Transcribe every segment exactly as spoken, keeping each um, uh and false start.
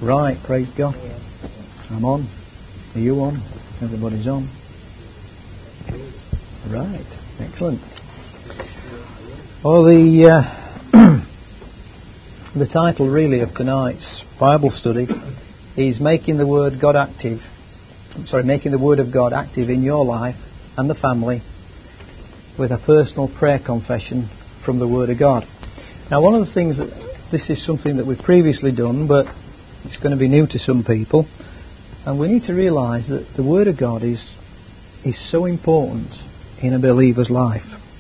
Right, praise God. I'm on. Are you on? Everybody's on. Right, excellent. Well, the uh, the title really of tonight's Bible study is making the Word God active. I'm sorry, making the Word of God active in your life and the family with a personal prayer confession from the Word of God. Now, one of the things that this is something that we've previously done, but it's going to be new to some people, and we need to realise that the Word of God is is so important in a believer's life.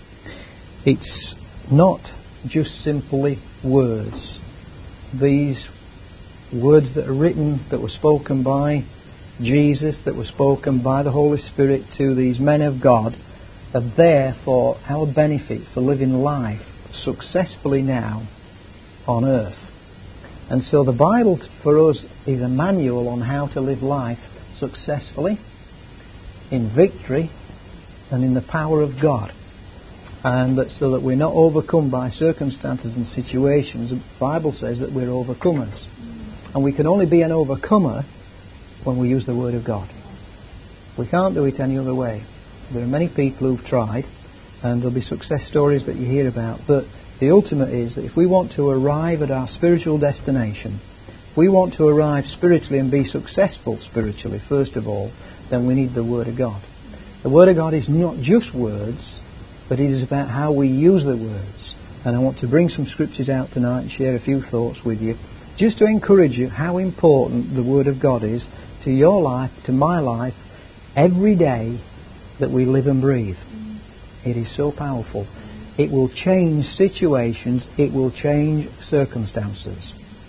It's not just simply words. These words that are written, that were spoken by Jesus, that were spoken by the Holy Spirit to these men of God, are there for our benefit, for living life successfully now on earth. And so the Bible for us is a manual on how to live life successfully, in victory, and in the power of God. And that so that we're not overcome by circumstances and situations. The Bible says that we're overcomers. And we can only be an overcomer when we use the Word of God. We can't do it any other way. There are many people who've tried, and there'll be success stories that you hear about, but the ultimate is that if we want to arrive at our spiritual destination, if we want to arrive spiritually and be successful spiritually, first of all, then we need the Word of God. The Word of God is not just words, but it is about how we use the words. And I want to bring some scriptures out tonight and share a few thoughts with you, just to encourage you how important the Word of God is to your life, to my life, every day that we live and breathe. It is so powerful. It will change situations. It will change circumstances.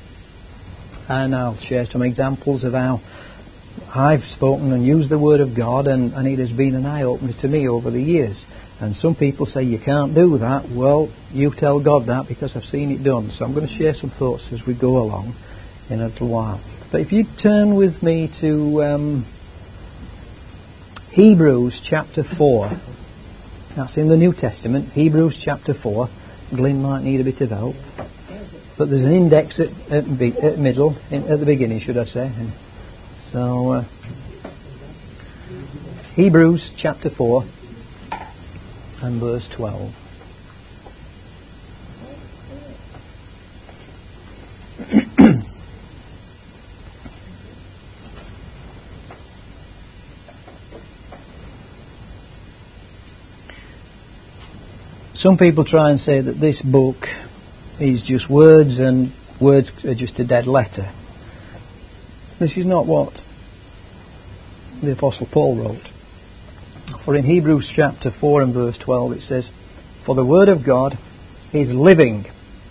And I'll share some examples of how I've spoken and used the Word of God, and, and it has been an eye-opener to me over the years. And some people say, you can't do that. Well, you tell God that, because I've seen it done. So I'm going to share some thoughts as we go along in a little while. But if you turn with me to um, Hebrews chapter four. That's in the New Testament, Hebrews chapter four. Glyn might need a bit of help. But there's an index at, at, at middle, in, at the beginning, should I say. And so, uh, Hebrews chapter four and verse twelve. Some people try and say that this book is just words, and words are just a dead letter. This is not what the Apostle Paul wrote. For in Hebrews chapter four and verse twelve it says, "For the Word of God is living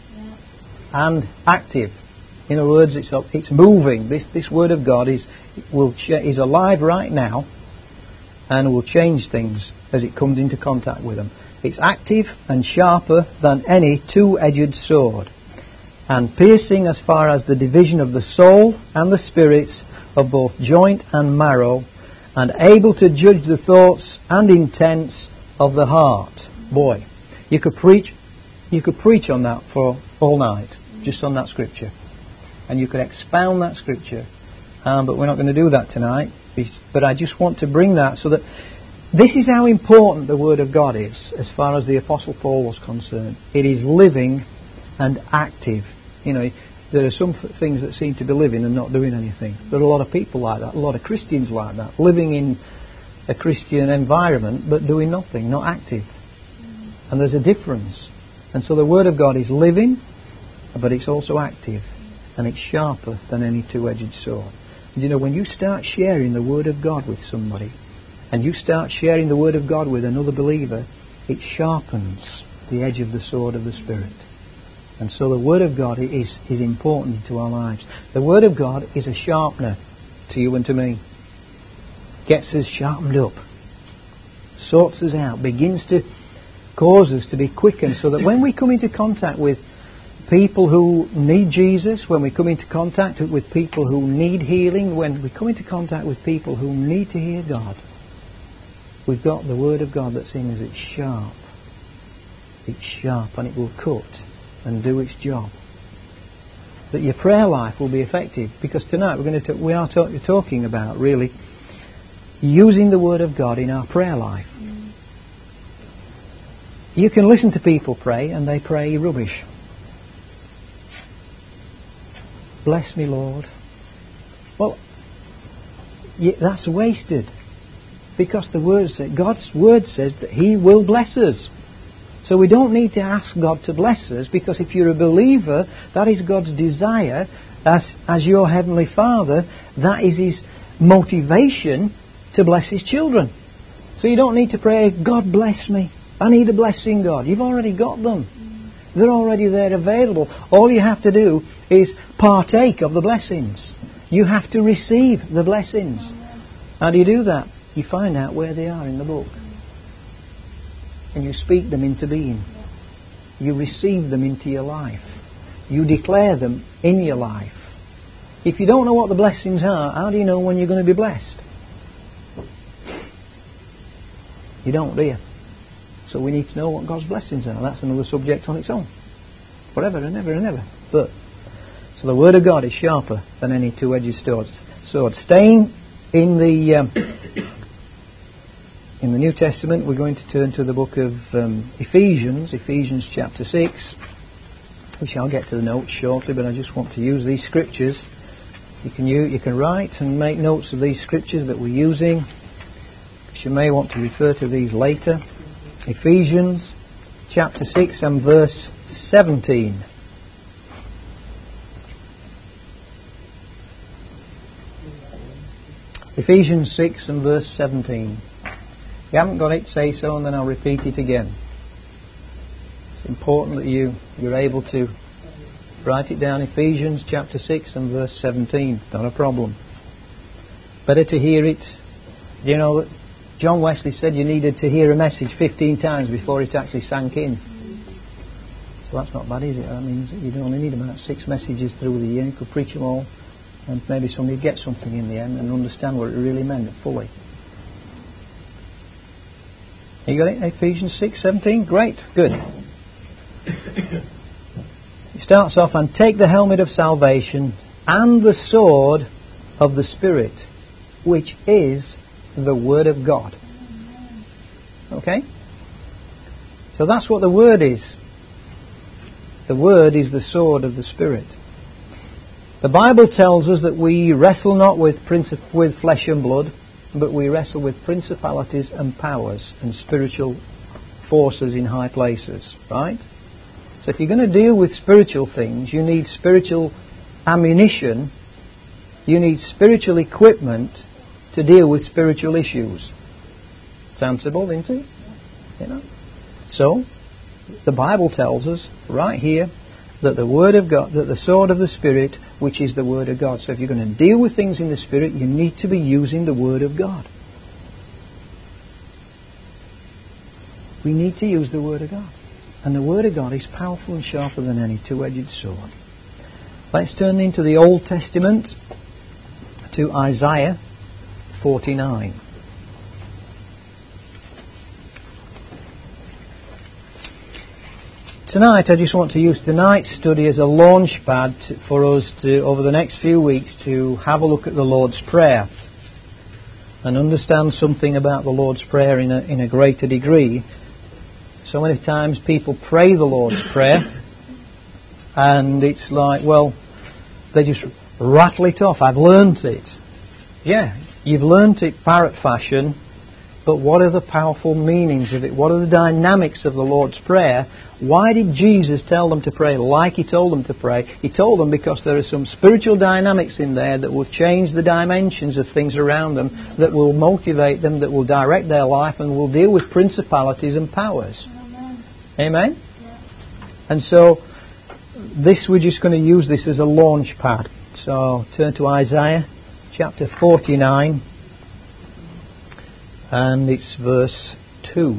and active." In other words, it's it's moving. This this Word of God is will is alive right now, and will change things as it comes into contact with them. It's active and sharper than any two-edged sword, and piercing as far as the division of the soul and the spirit, of both joint and marrow, and able to judge the thoughts and intents of the heart. Boy, you could preach, you could preach on that for all night, just on that scripture, and you could expound that scripture. Um, but we're not going to do that tonight. But I just want to bring that so that this is how important the Word of God is, as far as the Apostle Paul was concerned. It is living and active. You know, there are some things that seem to be living and not doing anything. There are a lot of people like that, a lot of Christians like that, living in a Christian environment but doing nothing, not active. And there's a difference. And so the Word of God is living, but it's also active, and it's sharper than any two-edged sword. And you know, when you start sharing the Word of God with somebody, and you start sharing the Word of God with another believer, it sharpens the edge of the sword of the Spirit. And so the Word of God is, is important to our lives. The Word of God is a sharpener to you and to me. Gets us sharpened up. Sorts us out. Begins to cause us to be quickened, so that when we come into contact with people who need Jesus, when we come into contact with people who need healing, when we come into contact with people who need to hear God, we've got the Word of God that's in us. It's sharp. It's sharp, and it will cut and do its job. that your prayer life will be effective. Because tonight we're going to t- we are talk- talking about really using the Word of God in our prayer life. Mm. You can listen to people pray and they pray rubbish. Bless me, Lord. Well, that's wasted. Because the Word says, God's Word says that He will bless us. So we don't need to ask God to bless us, because if you're a believer, that is God's desire as, as your Heavenly Father. That is His motivation to bless His children. So you don't need to pray, God bless me. I need a blessing, God. You've already got them. They're already there available. All you have to do is partake of the blessings. You have to receive the blessings. How do you do that? You find out where they are in the book. And you speak them into being. You receive them into your life. You declare them in your life. If you don't know what the blessings are, how do you know when you're going to be blessed? You don't, do you? So we need to know what God's blessings are. That's another subject on its own. Forever and ever and ever. But so the Word of God is sharper than any two-edged sword. Staying in the um, in the New Testament, we're going to turn to the book of um, Ephesians, Ephesians chapter six. We shall get to the notes shortly, but I just want to use these scriptures. You can use, you can write and make notes of these scriptures that we're using. You may want to refer to these later. Ephesians chapter six and verse seventeen. Ephesians six and verse seventeen. If you haven't got it, say so, and then I'll repeat it again. It's important that you, you're able to write it down. Ephesians chapter six and verse seventeen. Not a problem. Better to hear it. You know that John Wesley said you needed to hear a message fifteen times before it actually sank in. So that's not bad, is it? That means that you only need about six messages through the year. You could preach them all, and maybe somebody get something in the end and understand what it really meant fully. You got it? Ephesians six seventeen? Great. Good. It starts off, and take the helmet of salvation and the sword of the Spirit, which is the Word of God. Okay? So that's what the Word is. The Word is the sword of the Spirit. The Bible tells us that we wrestle not with princip- with flesh and blood, but we wrestle with principalities and powers and spiritual forces in high places. Right? So if you're going to deal with spiritual things, you need spiritual ammunition, you need spiritual equipment to deal with spiritual issues. Sensible, isn't it? You know. So, the Bible tells us right here that the Word of God, that the sword of the Spirit, which is the Word of God. So if you're going to deal with things in the Spirit, you need to be using the Word of God. We need to use the Word of God. And the Word of God is powerful and sharper than any two-edged sword. Let's turn into the Old Testament to Isaiah forty-nine. Tonight, I just want to use tonight's study as a launch pad for us to, over the next few weeks, to have a look at the Lord's Prayer and understand something about the Lord's Prayer in a, in a greater degree. So many times people pray the Lord's Prayer and it's like, well, they just rattle it off. I've learnt it. Yeah, you've learnt it parrot fashion, but what are the powerful meanings of it? What are the dynamics of the Lord's Prayer? Why did Jesus tell them to pray like He told them to pray? He told them because there are some spiritual dynamics in there that will change the dimensions of things around them, that will motivate them, that will direct their life, and will deal with principalities and powers. Amen? Amen? Yeah. And so, this we're just going to use this as a launch pad. So, turn to Isaiah chapter forty-nine, and it's verse two.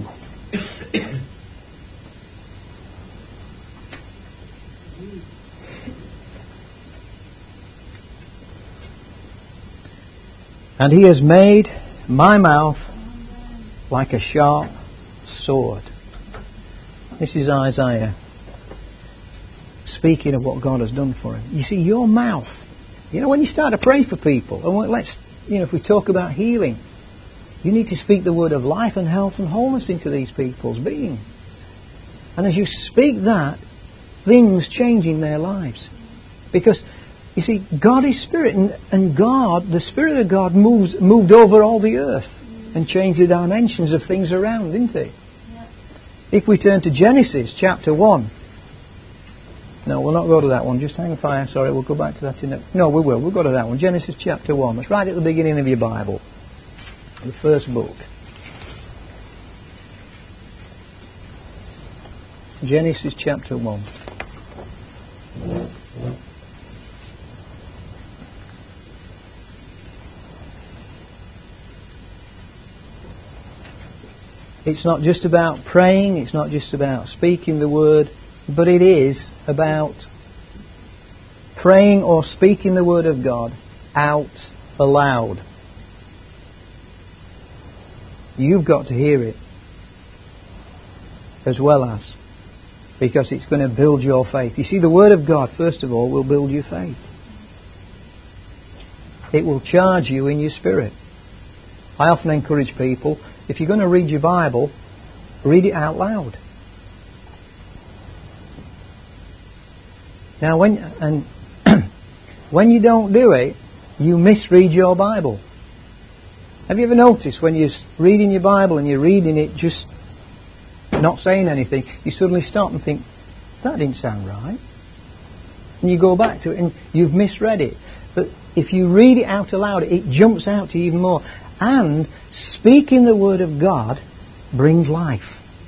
And He has made my mouth like a sharp sword. This is Isaiah. speaking of what God has done for him. You see, your mouth, you know, when you start to pray for people, and let's, you know, if we talk about healing, you need to speak the word of life and health and wholeness into these people's being. And as you speak that, things change in their lives. Because, you see, God is Spirit, and, and God, the Spirit of God moves moved over all the earth and changed the dimensions of things around, didn't He? Yeah. If we turn to Genesis chapter one. No, we'll not go to that one. Just hang fire. Sorry, we'll go back to that in a... No, we will. We'll go to that one. Genesis chapter one. It's right at the beginning of your Bible. The first book. Genesis chapter one. It's not just about praying, it's not just about speaking the word, but it is about praying or speaking the word of God out aloud. You've got to hear it as well as, because it's going to build your faith. You see, the word of God, first of all, will build your faith. It will charge you in your spirit. I often encourage people, if you're going to read your Bible, read it out loud. Now, when and when you don't do it, you misread your Bible. Have you ever noticed when you're reading your Bible and you're reading it just not saying anything, you suddenly stop and think, that didn't sound right. And you go back to it and you've misread it. But if you read it out aloud, it jumps out to you even more. And speaking the word of God brings life.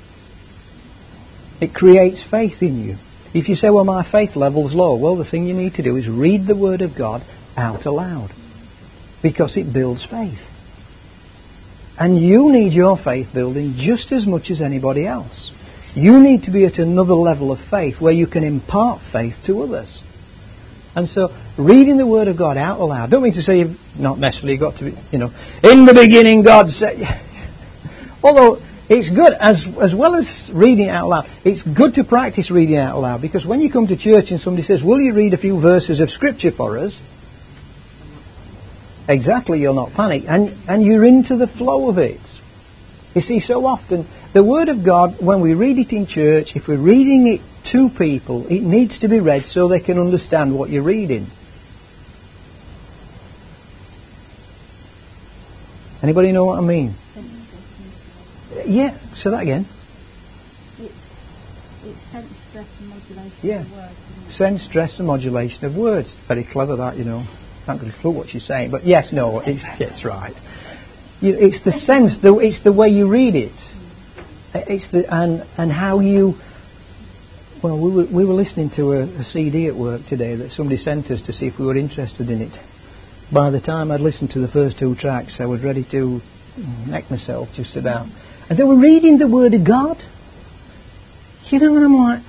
It creates faith in you. If you say, well, my faith level's low, well, the thing you need to do is read the word of God out aloud. Because it builds faith. And you need your faith building just as much as anybody else. You need to be at another level of faith where you can impart faith to others. And so, reading the Word of God out aloud, don't mean to say you've not necessarily got to be, you know, in the beginning God said... Although, it's good, as as well as reading it out loud, it's good to practice reading it out loud, because when you come to church and somebody says, will you read a few verses of Scripture for us? Exactly, you'll not panic. And, and you're into the flow of it. You see, so often, the Word of God, when we read it in church, if we're reading it to people, it needs to be read so they can understand what you're reading. Anybody know what I mean? Yeah, say that again. It's, it's sense, stress and modulation yeah. of words. Sense, stress and modulation of words. Very clever that, you know. Can't get a clue what she's saying, but yes, no, it's, it's right. You, it's the sense, the, it's the way you read it. It's the and and how you. Well, we were we were listening to a, a C D at work today that somebody sent us to see if we were interested in it. By the time I'd listened to the first two tracks, I was ready to neck myself just about. And they were reading the Word of God. You know, and I'm like,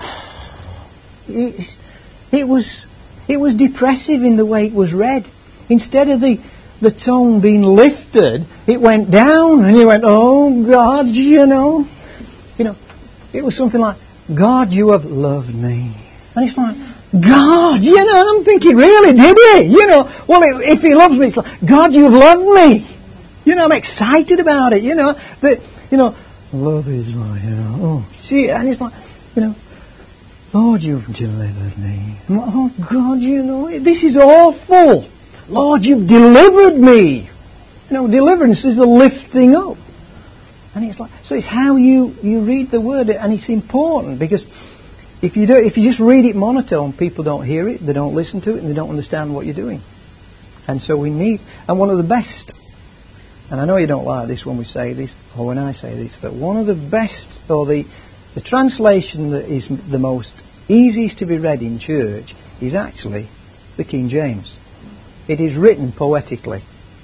it, it was it was depressive in the way it was read. Instead of the the tone being lifted, it went down, and you went, oh God, you know. You know, it was something like, God, you have loved me. And it's like, God, you know, I'm thinking, really, did He? You know, well, if He loves me, it's like, God, you've loved me. You know, I'm excited about it, you know. That, you know, love is like, you know, oh, see, and it's like, you know, Lord, you've delivered me. I'm like, oh, God, you know, this is awful. Lord, you've delivered me. You know, deliverance is the lifting up. And it's like, so it's how you, you read the word, and it's important, because if you do, if you just read it monotone, people don't hear it, they don't listen to it, and they don't understand what you're doing. And so we need, and one of the best, and I know you don't like this when we say this, or when I say this, but one of the best, or the, the translation that is the most easiest to be read in church is actually the King James. It is written poetically.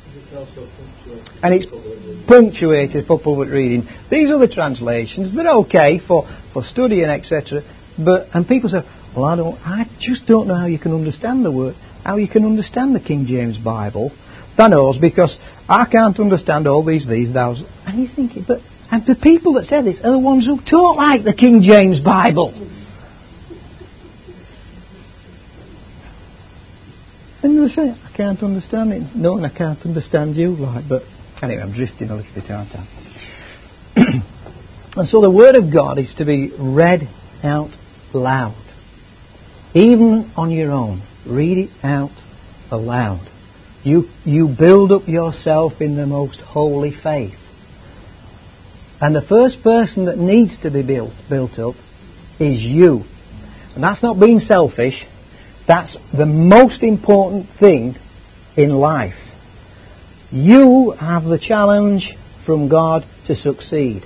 And it's punctuated for public reading. These are the translations. They're okay for, for studying, et cetera. But and people say, well, I don't. I just don't know how you can understand the word, how you can understand the King James Bible. That knows, because I can't understand all these, these, thous. And you're thinking, but and the people that say this are the ones who talk like the King James Bible. you say? I can't understand it. No, and I can't understand you. Like, but anyway, I'm drifting a little bit, aren't I? And so the Word of God is to be read out loud. Even on your own. Read it out aloud. You, you build up yourself in the most holy faith. And the first person that needs to be built, built up is you. And that's not being selfish. That's the most important thing in life. You have the challenge from God to succeed.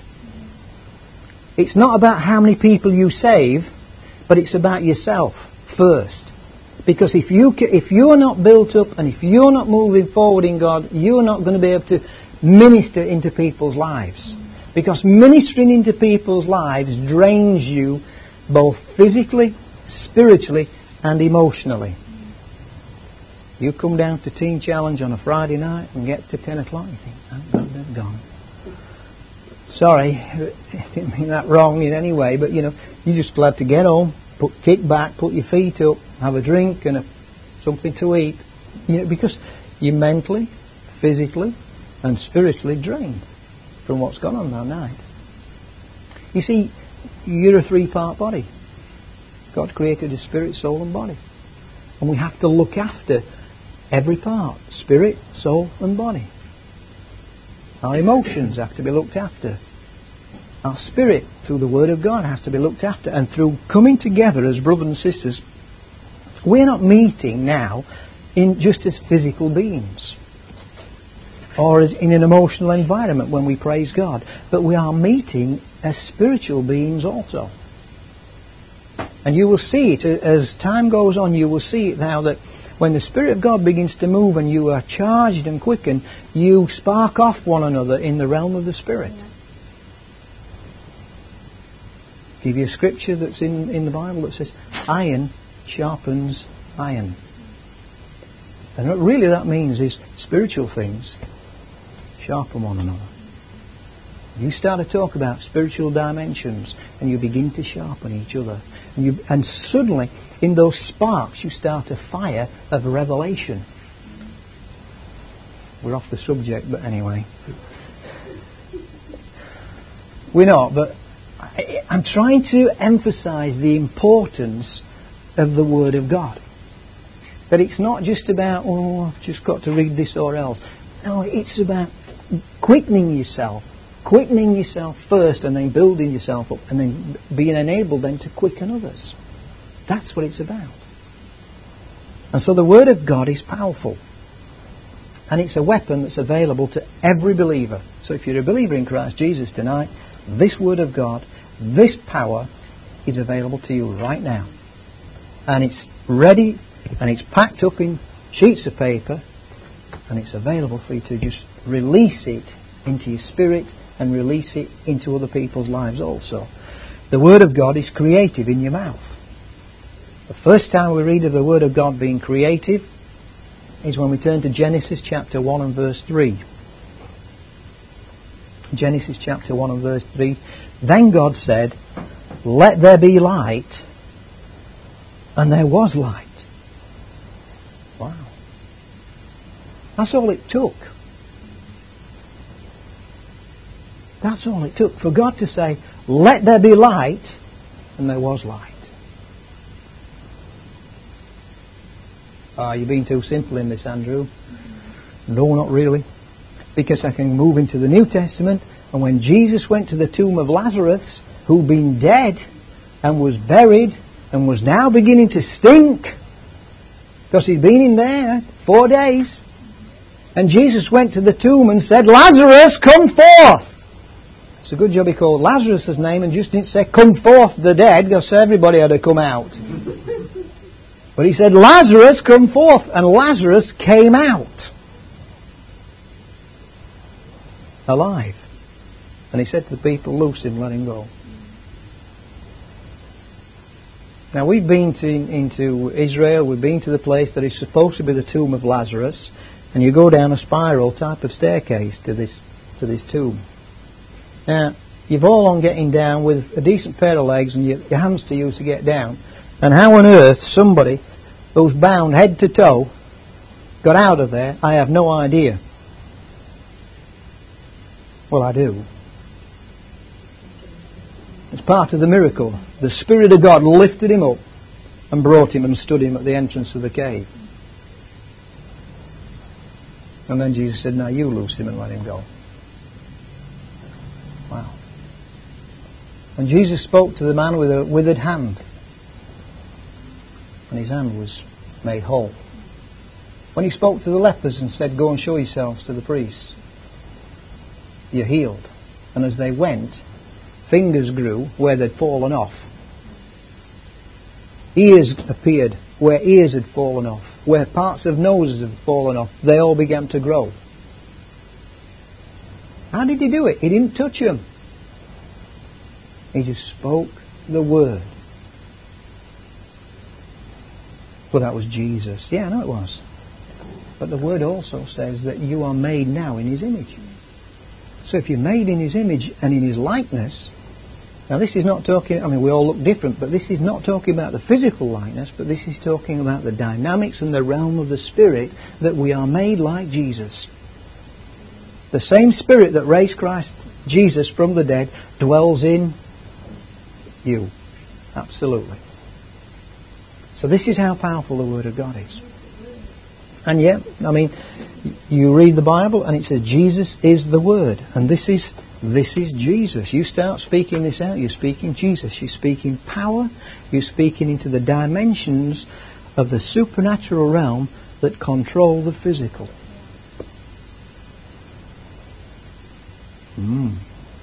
It's not about how many people you save, but it's about yourself first. Because if you if you're not built up and if you're not moving forward in God, you're not going to be able to minister into people's lives. Because ministering into people's lives drains you both physically, spiritually and emotionally. You come down to Teen Challenge on a Friday night and get to ten o'clock and you think, oh God, they're gone. Sorry, I didn't mean that wrong in any way, but you know, you're just glad to get home, put kick back, put your feet up, have a drink and a, something to eat. You know, because you're mentally, physically and spiritually drained from what's gone on that night. You see, you're a three-part body. God created a spirit, soul and body. And we have to look after every part. Spirit, soul and body. Our emotions have to be looked after. Our spirit, through the Word of God, has to be looked after. And through coming together as brothers and sisters, we're not meeting now in just as physical beings or as in an emotional environment when we praise God, but we are meeting as spiritual beings also. And you will see it as time goes on. You will see it now that when the Spirit of God begins to move and you are charged and quickened, you spark off one another in the realm of the Spirit. Give you a scripture that's in, in the Bible that says, iron sharpens iron. And what really that means is spiritual things sharpen one another. You start to talk about spiritual dimensions and you begin to sharpen each other. And, you, and suddenly, in those sparks, you start a fire of revelation. We're off the subject, but anyway. We're not, but I, I'm trying to emphasize the importance of the Word of God. That it's not just about, oh, I've just got to read this or else. No, it's about quickening yourself. Quickening yourself first and then building yourself up and then being enabled then to quicken others. That's what it's about. And so the Word of God is powerful. And it's a weapon that's available to every believer. So if you're a believer in Christ Jesus tonight, this Word of God, this power is available to you right now. And it's ready and it's packed up in sheets of paper and it's available for you to just release it into your spirit and release it into other people's lives also. The Word of God is creative in your mouth. The first time we read of the Word of God being creative is when we turn to Genesis chapter one and verse three. Genesis chapter one and verse three. Then God said, "Let there be light," and there was light. Wow. That's all it took. That's all it took for God to say, "Let there be light," and there was light. Ah, you're being too simple in this, Andrew. No, not really. Because I can move into the New Testament, and when Jesus went to the tomb of Lazarus, who'd been dead and was buried and was now beginning to stink, because he'd been in there four days, and Jesus went to the tomb and said, "Lazarus, come forth!" It's a good job he called Lazarus' name and just didn't say, "Come forth the dead," because everybody had to come out. But he said, "Lazarus, come forth," and Lazarus came out alive. And he said to the people, "Loose him, let him go." Now we've been to, into Israel, we've been to the place that is supposed to be the tomb of Lazarus, and you go down a spiral type of staircase to this to this tomb. Now, you've all on getting down with a decent pair of legs and your, your hands to use to get down. And how on earth somebody who's bound head to toe got out of there, I have no idea. Well, I do. It's part of the miracle. The Spirit of God lifted him up and brought him and stood him at the entrance of the cave. And then Jesus said, now you loose him and let him go. Wow. And Jesus spoke to the man with a withered hand. And his hand was made whole. When he spoke to the lepers and said, go and show yourselves to the priest, you're healed. And as they went, fingers grew where they'd fallen off. Ears appeared where ears had fallen off. Where parts of noses had fallen off, they all began to grow. How did he do it? He didn't touch them. He just spoke the word. Well, that was Jesus. Yeah, I know it was. But the word also says that you are made now in His image. So if you're made in His image and in His likeness, now this is not talking, I mean we all look different, but this is not talking about the physical likeness, but this is talking about the dynamics and the realm of the Spirit, that we are made like Jesus. The same Spirit that raised Christ Jesus from the dead dwells in you. Absolutely. So this is how powerful the Word of God is. And yet, I mean, you read the Bible and it says Jesus is the Word. And this is this is Jesus. You start speaking this out, you're speaking Jesus. You're speaking power. You're speaking into the dimensions of the supernatural realm that control the physical. Mm.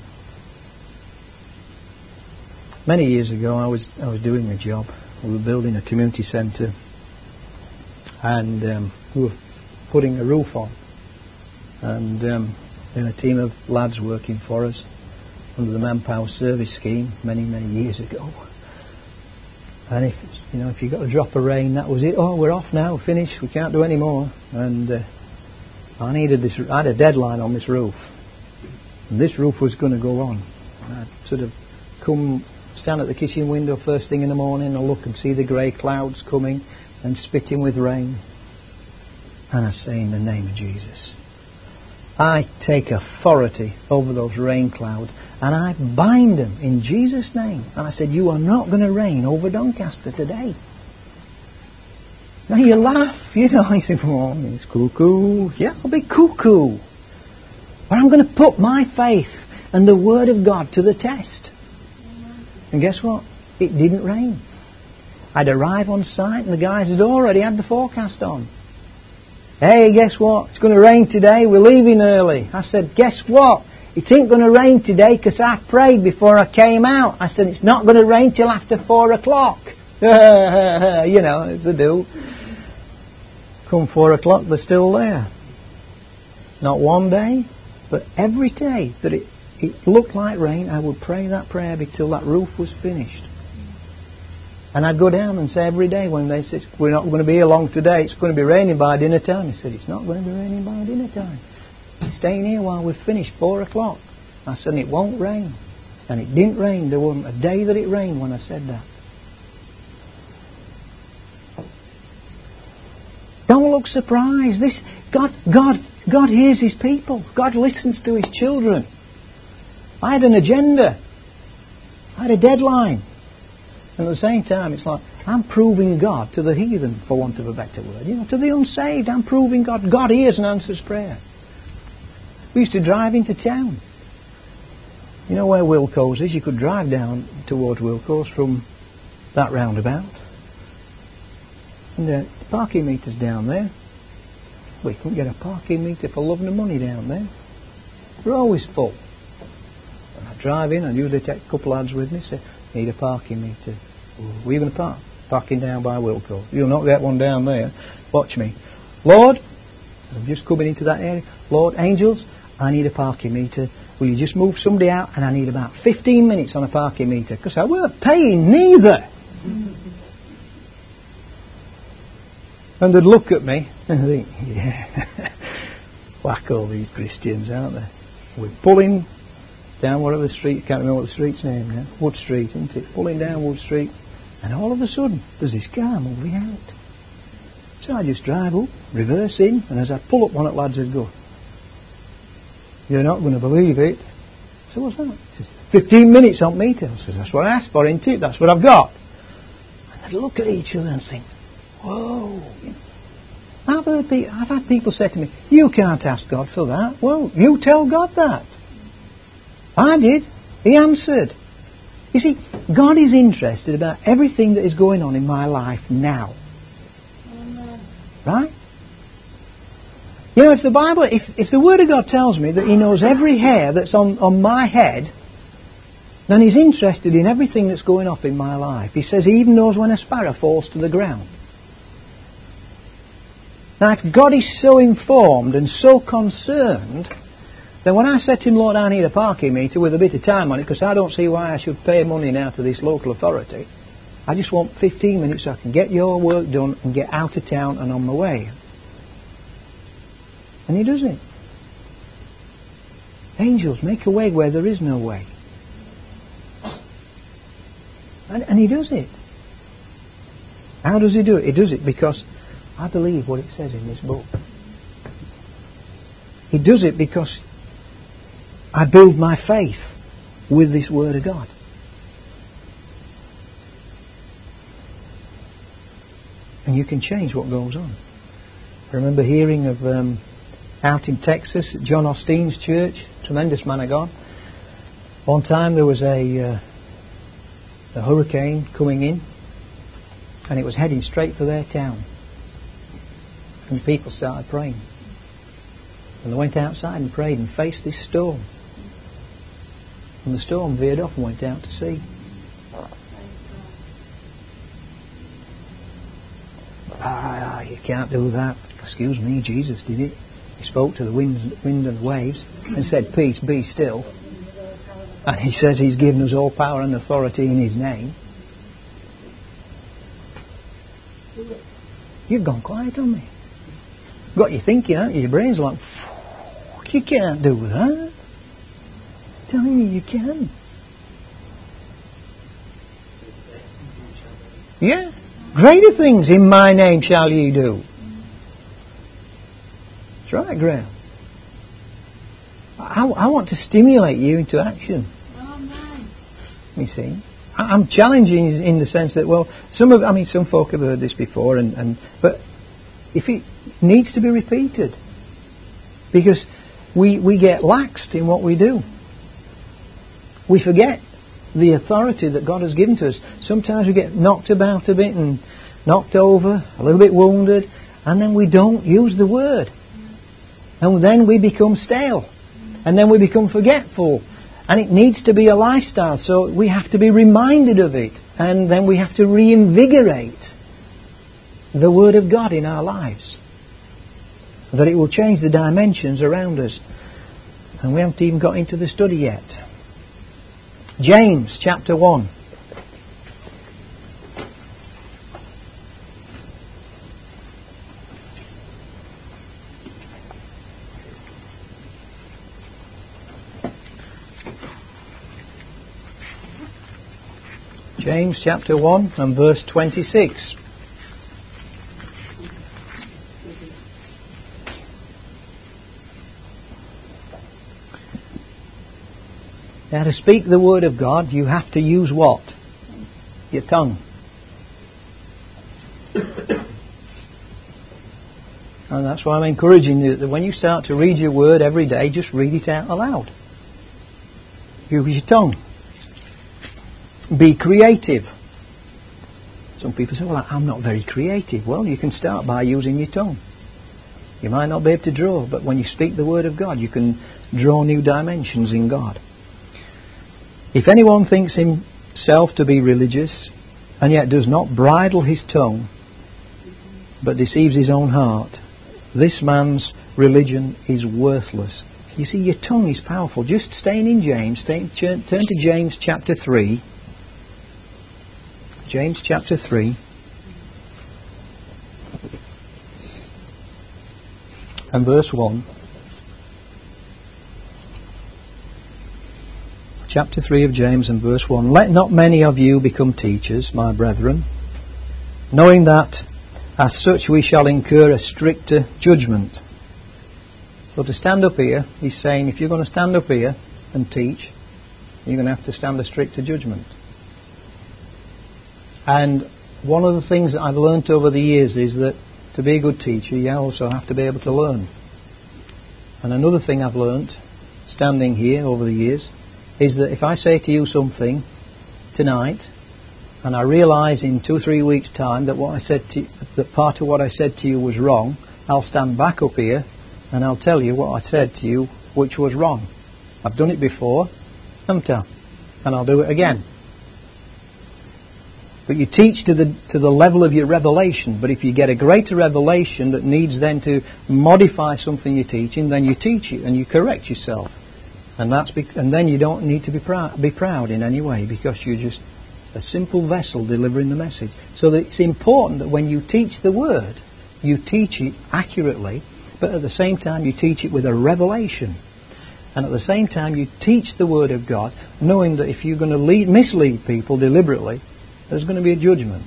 Many years ago I was I was doing a job. We were building a community centre. And um, we were putting a roof on. And um, we had a team of lads working for us under the Manpower Service Scheme many, many years ago. And if you know, if you got a drop of rain, that was it. Oh, we're off now, finished. We can't do any more. And uh, I needed this. I had a deadline on this roof, and this roof was going to go on. And I'd sort of come, stand at the kitchen window first thing in the morning, and look and see the grey clouds coming and spitting with rain. And I say, in the name of Jesus, I take authority over those rain clouds and I bind them in Jesus' name. And I said, you are not going to rain over Doncaster today. Now you laugh, you know, you think, oh, it's cuckoo. Yeah, I'll be cuckoo. But I'm going to put my faith and the Word of God to the test. And guess what? It didn't rain. I'd arrive on site and the guys had already had the forecast on. Hey, guess what? It's going to rain today. We're leaving early. I said, guess what? It ain't going to rain today because I prayed before I came out. I said, it's not going to rain till after four o'clock. You know, they do. Come four o'clock, they're still there. Not one day, but every day that it, it looked like rain, I would pray that prayer until that roof was finished. And I'd go down and say every day when they said, we're not going to be here long today, it's going to be raining by dinner time. I said, it's not going to be raining by dinner time. Staying here while we're finished, four o'clock. I said, it won't rain. And it didn't rain. There wasn't a day that it rained when I said that. Don't look surprised. This God, God, God hears His people. God listens to His children. I had an agenda. I had a deadline. And at the same time, it's like, I'm proving God to the heathen, for want of a better word. You know, to the unsaved, I'm proving God. God hears and answers prayer. We used to drive into town. You know where Wilco's is? You could drive down towards Wilco's from that roundabout. And the parking meter's down there. We couldn't get a parking meter for love nor money down there. They're always full. And I drive in, and usually take a couple of lads with me, say, need a parking meter. Where are you going to park? Parking down by Wilco. You'll not get one down there. Watch me. Lord, I'm just coming into that area. Lord, angels, I need a parking meter. Will you just move somebody out? And I need about fifteen minutes on a parking meter. Because I weren't paying neither. And they'd look at me and think, yeah, whack all these Christians, aren't they? We're pulling down whatever street, can't remember what the street's name now, Wood Street, isn't it? Pulling down Wood Street, and all of a sudden there's this car moving out. So I just drive up, reverse in, and as I pull up, one of the lads would go, "You're not going to believe it." So what's that? He says, fifteen minutes on meter. I says, "That's what I asked for, isn't it? That's what I've got." And they'd look at each other and think, "Whoa." I've, heard pe- I've had people say to me, "You can't ask God for that." Well, you tell God that. I did. He answered. You see, God is interested about everything that is going on in my life now. Amen. Right? You know, if the Bible, if, if the Word of God tells me that He knows every hair that's on, on my head, then He's interested in everything that's going on in my life. He says He even knows when a sparrow falls to the ground. Now, if God is so informed and so concerned, then when I said to Him, "Lord, I need a parking meter with a bit of time on it because I don't see why I should pay money now to this local authority. I just want fifteen minutes so I can get your work done and get out of town and on my way." And He does it. Angels make a way where there is no way. And, and He does it. How does He do it? He does it because I believe what it says in this book. He does it because I build my faith with this Word of God. And you can change what goes on. I remember hearing of um, out in Texas at John Osteen's church, tremendous man of God. One time there was a, uh, a hurricane coming in, and it was heading straight for their town. And people started praying. And they went outside and prayed and faced this storm. And the storm veered off and went out to sea. Ah, you can't do that. Excuse me, Jesus did it. He spoke to the wind, wind and the waves and said, "Peace, be still." And He says He's given us all power and authority in His name. You've gone quiet on me. Got you thinking, haven't you? Your brain's like, you can't do that. I'm telling you, you can. Yeah. Greater things in my name shall ye do. That's right, Graham. I, I want to stimulate you into action. You see, I'm challenging in the sense that, well, some of, I mean, some folk have heard this before, and, and but if it needs to be repeated, because we we get laxed in what we do. We forget the authority that God has given to us. Sometimes we get knocked about a bit and knocked over, a little bit wounded, and then we don't use the Word. And then we become stale. And then we become forgetful. And it needs to be a lifestyle, so we have to be reminded of it. And then we have to reinvigorate the Word of God in our lives, that it will change the dimensions around us. And we haven't even got into the study yet. James chapter one. James chapter one and verse twenty-six. Now, to speak the Word of God, you have to use what? Your tongue. And that's why I'm encouraging you that when you start to read your Word every day, just read it out aloud. Use your tongue. Be creative. Some people say, "Well, I'm not very creative." Well, you can start by using your tongue. You might not be able to draw, but when you speak the Word of God, you can draw new dimensions in God. If anyone thinks himself to be religious, and yet does not bridle his tongue, but deceives his own heart, this man's religion is worthless. You see, your tongue is powerful. Just staying in James, stay, turn to James chapter three. James chapter three. And verse one. Chapter three of James and verse one. Let not many of you become teachers, my brethren, knowing that as such we shall incur a stricter judgment. So to stand up here, he's saying if you're going to stand up here and teach, you're going to have to stand a stricter judgment. And one of the things that I've learnt over the years is that to be a good teacher, you also have to be able to learn. And another thing I've learnt, standing here over the years, is that if I say to you something tonight, and I realise in two or three weeks' time that what I said to you, that part of what I said to you was wrong, I'll stand back up here and I'll tell you what I said to you which was wrong. I've done it before, haven't I? And I'll do it again. But you teach to the to the level of your revelation. But if you get a greater revelation that needs then to modify something you're teaching, then you teach it and you correct yourself. And that's bec- and then you don't need to be proud, be proud in any way, because you're just a simple vessel delivering the message. So that it's important that when you teach the word, you teach it accurately, but at the same time you teach it with a revelation. And at the same time you teach the word of God, knowing that if you're going to lead, mislead people deliberately, there's going to be a judgment.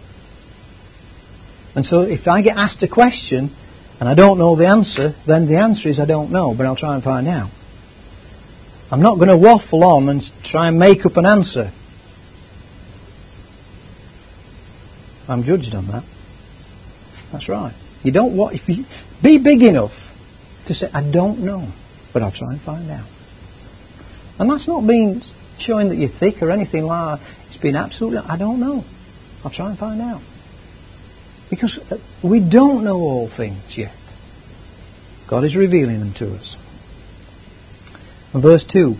And so if I get asked a question and I don't know the answer, then the answer is I don't know, but I'll try and find out. I'm not going to waffle on and try and make up an answer. I'm judged on that. That's right. You don't want, if you be big enough to say, I don't know, but I'll try and find out. And that's not being showing that you're thick or anything like that. It's been absolutely, I don't know. I'll try and find out. Because we don't know all things yet. God is revealing them to us. And verse two.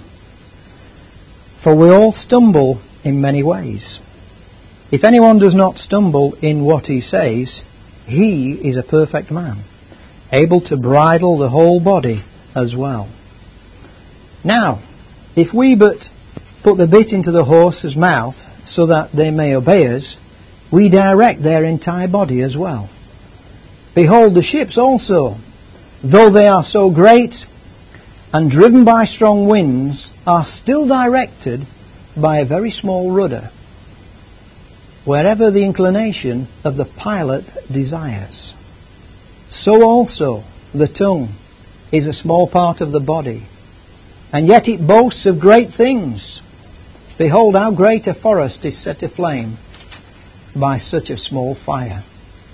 For we all stumble in many ways. If anyone does not stumble in what he says, he is a perfect man, able to bridle the whole body as well. Now, if we but put the bit into the horse's mouth so that they may obey us, we direct their entire body as well. Behold, the ships also, though they are so great and driven by strong winds, are still directed by a very small rudder, wherever the inclination of the pilot desires. So also the tongue is a small part of the body, and yet it boasts of great things. Behold, how great a forest is set aflame by such a small fire.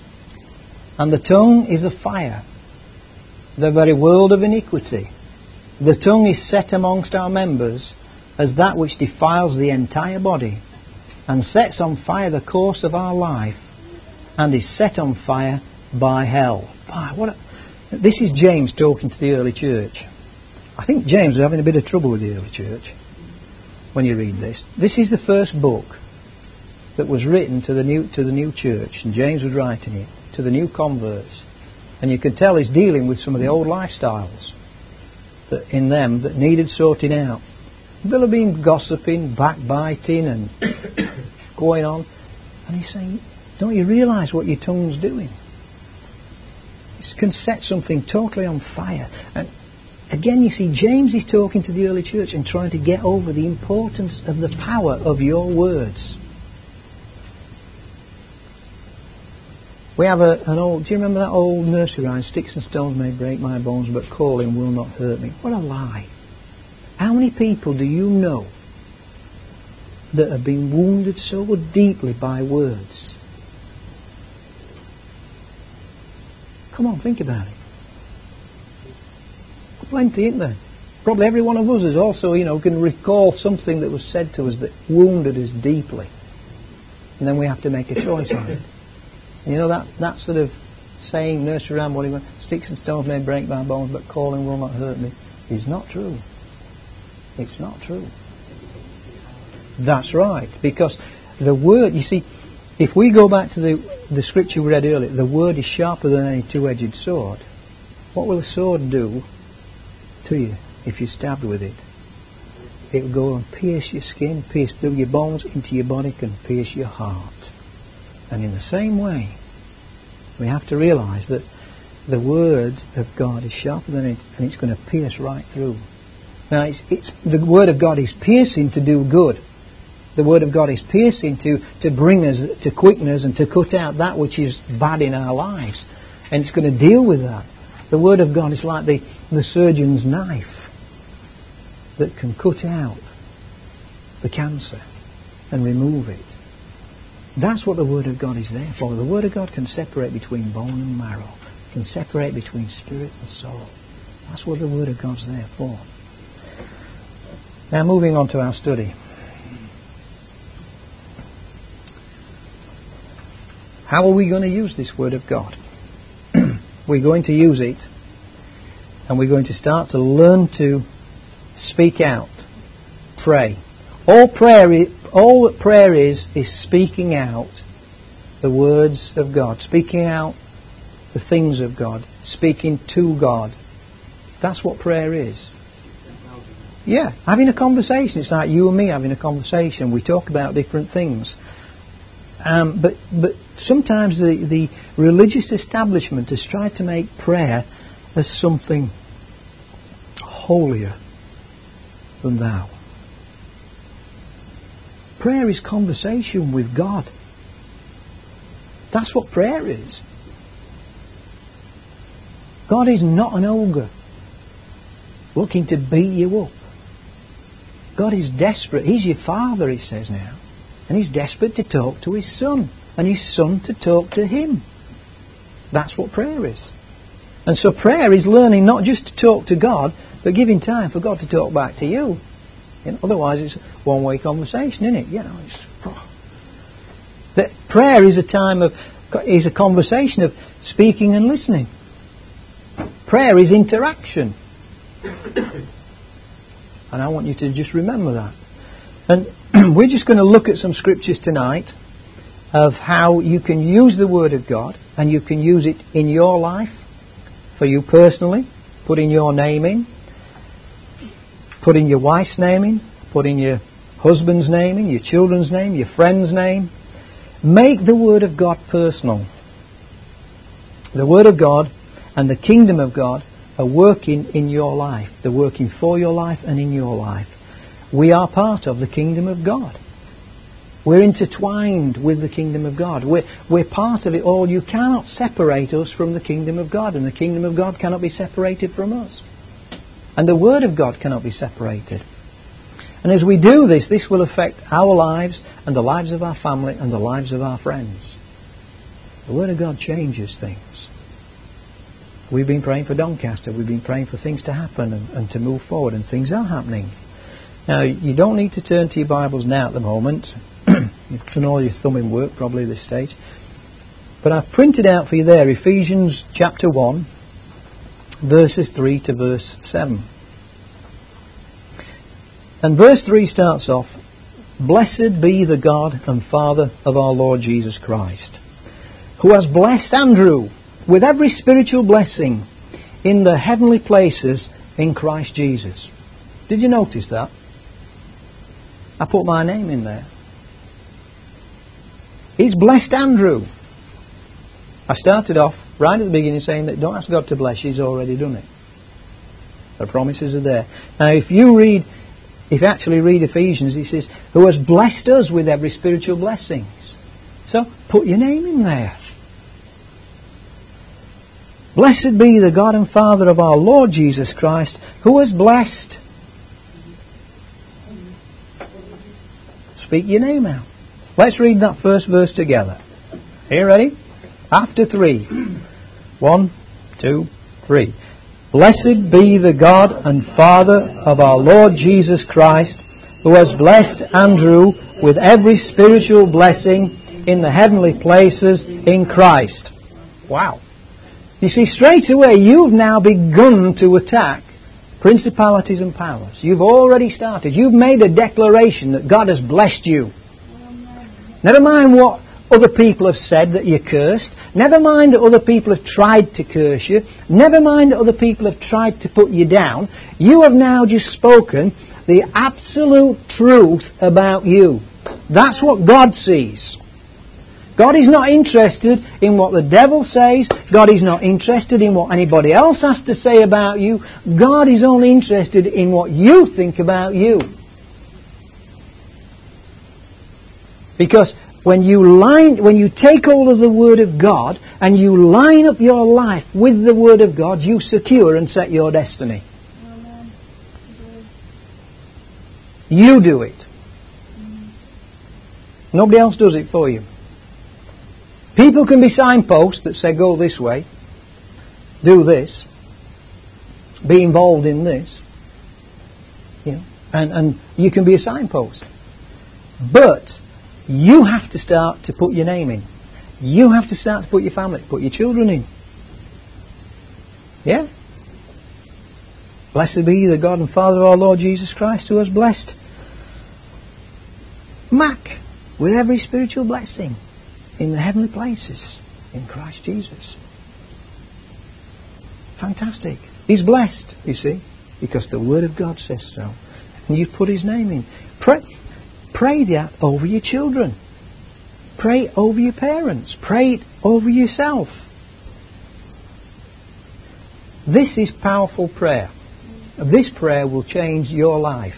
And the tongue is a fire, the very world of iniquity. The tongue is set amongst our members as that which defiles the entire body, and sets on fire the course of our life, and is set on fire by hell. Ah, what a, this is James talking to the early church. I think James was having a bit of trouble with the early church when you read this. This is the first book that was written to the new to the new church, and James was writing it to the new converts. And you can tell he's dealing with some of the old lifestyles that in them that needed sorting out. They'll have been gossiping, backbiting and going on. And he's saying, don't you realise what your tongue's doing? It can set something totally on fire. And again, you see, James is talking to the early church and trying to get over the importance of the power of your words. We have a, an old, do you remember that old nursery rhyme, sticks and stones may break my bones, but calling will not hurt me? What a lie. How many people do you know that have been wounded so deeply by words? Come on, think about it. Plenty, isn't there? Probably every one of us is also, you know, can recall something that was said to us that wounded us deeply. And then we have to make a choice on it. And you know that, that sort of saying, nursery rhyme, what he went, sticks and stones may break my bones, but calling will not hurt me, is not true. It's not true. That's right. Because the word, you see, if we go back to the, the scripture we read earlier, the word is sharper than any two-edged sword. What will a sword do to you if you're stabbed with it? It will go and pierce your skin, pierce through your bones, into your body, can pierce your heart. And in the same way, we have to realise that the word of God is sharper than it, and it's going to pierce right through. Now, it's, it's, the word of God is piercing to do good, The Word of God is piercing to, to bring us, to quicken us and to cut out that which is bad in our lives. And it's going to deal with that. The Word of God is like the, the surgeon's knife that can cut out the cancer and remove it. That's what the Word of God is there for. The Word of God can separate between bone and marrow. It can separate between spirit and soul. That's what the Word of God's there for. Now moving on to our study. How are we going to use this Word of God? We're going to use it, and we're going to start to learn to speak out, pray. All prayer, is, all that prayer is, is speaking out the words of God, speaking out the things of God, speaking to God. That's what prayer is. Yeah, having a conversation. It's like you and me having a conversation. We talk about different things. Um, but but sometimes the, the religious establishment has tried to make prayer as something holier than thou. Prayer is conversation with God. That's what prayer is. God is not an ogre looking to beat you up. God is desperate. He's your Father, He says now. And He's desperate to talk to His Son. And His Son to talk to Him. That's what prayer is. And so prayer is learning not just to talk to God, but giving time for God to talk back to you. You know, otherwise it's a one-way conversation, isn't it? You know, it's, oh. That prayer is a time of, is a conversation of speaking and listening. Prayer is interaction. And I want you to just remember that. And we're just going to look at some scriptures tonight of how you can use the Word of God, and you can use it in your life, for you personally, putting your name in, putting your wife's name in, putting your husband's name in, your children's name, your friend's name. Make the Word of God personal. The Word of God and the kingdom of God are working in your life. They're working for your life and in your life. We are part of the kingdom of God. We're intertwined with the kingdom of God. We're, we're part of it all. You cannot separate us from the kingdom of God, and the kingdom of God cannot be separated from us. And the Word of God cannot be separated. And as we do this, this will affect our lives and the lives of our family and the lives of our friends. The Word of God changes things. We've been praying for Doncaster. We've been praying for things to happen and, and to move forward, and things are happening. Now, you don't need to turn to your Bibles now at the moment. You've done all your thumbing work probably at this stage. But I've printed out for you there Ephesians chapter one, verses three to verse seven. And verse three starts off, "Blessed be the God and Father of our Lord Jesus Christ, who has blessed Andrew with every spiritual blessing in the heavenly places in Christ Jesus." Did you notice that? I put my name in there. He's blessed Andrew. I started off right at the beginning saying that don't ask God to bless you, He's already done it. The promises are there. Now if you read, if you actually read Ephesians, he says, who has blessed us with every spiritual blessing. So put your name in there. Blessed be the God and Father of our Lord Jesus Christ, who has blessed. Speak your name out. Let's read that first verse together. Are you ready? After three. One, two, three. Blessed be the God and Father of our Lord Jesus Christ, who has blessed Andrew with every spiritual blessing in the heavenly places in Christ. Wow. You see, straight away you've now begun to attack principalities and powers. You've already started. You've made a declaration that God has blessed you. Never mind what other people have said that you're cursed. Never mind that other people have tried to curse you. Never mind that other people have tried to put you down. You have now just spoken the absolute truth about you. That's what God sees. God is not interested in what the devil says. God is not interested in what anybody else has to say about you. God is only interested in what you think about you. Because when you line, when you take hold of the Word of God and you line up your life with the Word of God, you secure and set your destiny. Amen. You do it. Mm. Nobody else does it for you. People can be signposts that say, go this way, do this, be involved in this. You know, and, and you can be a signpost. But you have to start to put your name in. You have to start to put your family, put your children in. Yeah? Blessed be the God and Father of our Lord Jesus Christ, who has blessed Mac with every spiritual blessing in the heavenly places in Christ Jesus. Fantastic. He's blessed, you see, because the Word of God says so. And you've put His name in. Pray, pray that over your children. Pray over your parents. Pray it over yourself. This is powerful prayer. This prayer will change your life.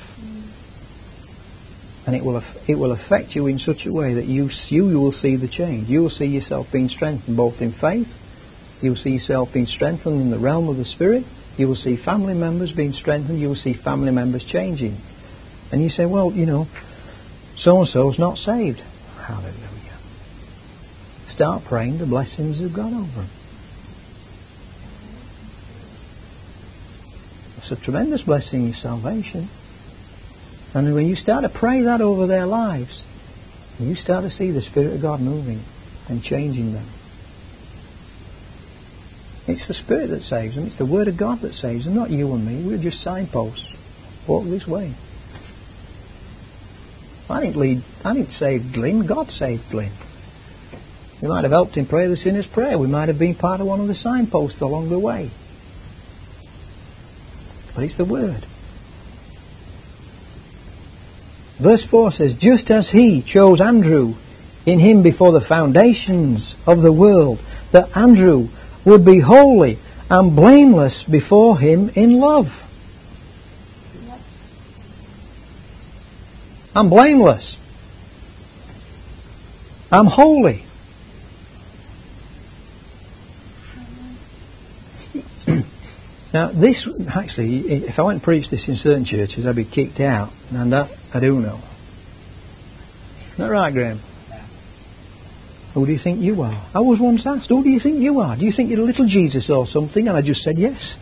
And it will it will affect you in such a way that you, you will see the change. You will see yourself being strengthened both in faith. You will see yourself being strengthened in the realm of the Spirit. You will see family members being strengthened. You will see family members changing. And you say, well, you know, so-and-so's not saved. Hallelujah. Start praying the blessings of God over them. It's a tremendous blessing in salvation. And when you start to pray that over their lives, you start to see the Spirit of God moving and changing them. It's the Spirit that saves them. It's the Word of God that saves them, not you and me. We're just signposts. Walk this way. I didn't lead. I didn't save Glyn. God saved Glyn. We might have helped him pray the sinner's prayer. We might have been part of one of the signposts along the way. But it's the Word. Verse four says, just as He chose Andrew in Him before the foundations of the world, that Andrew would be holy and blameless before Him in love. Yep. I'm blameless. I'm holy. Now this, actually, if I went and preached this in certain churches, I'd be kicked out. And that I do know. Isn't that right, Graham? Who do you think you are? I was once asked, who do you think you are? Do you think you're a little Jesus or something? And I just said yes.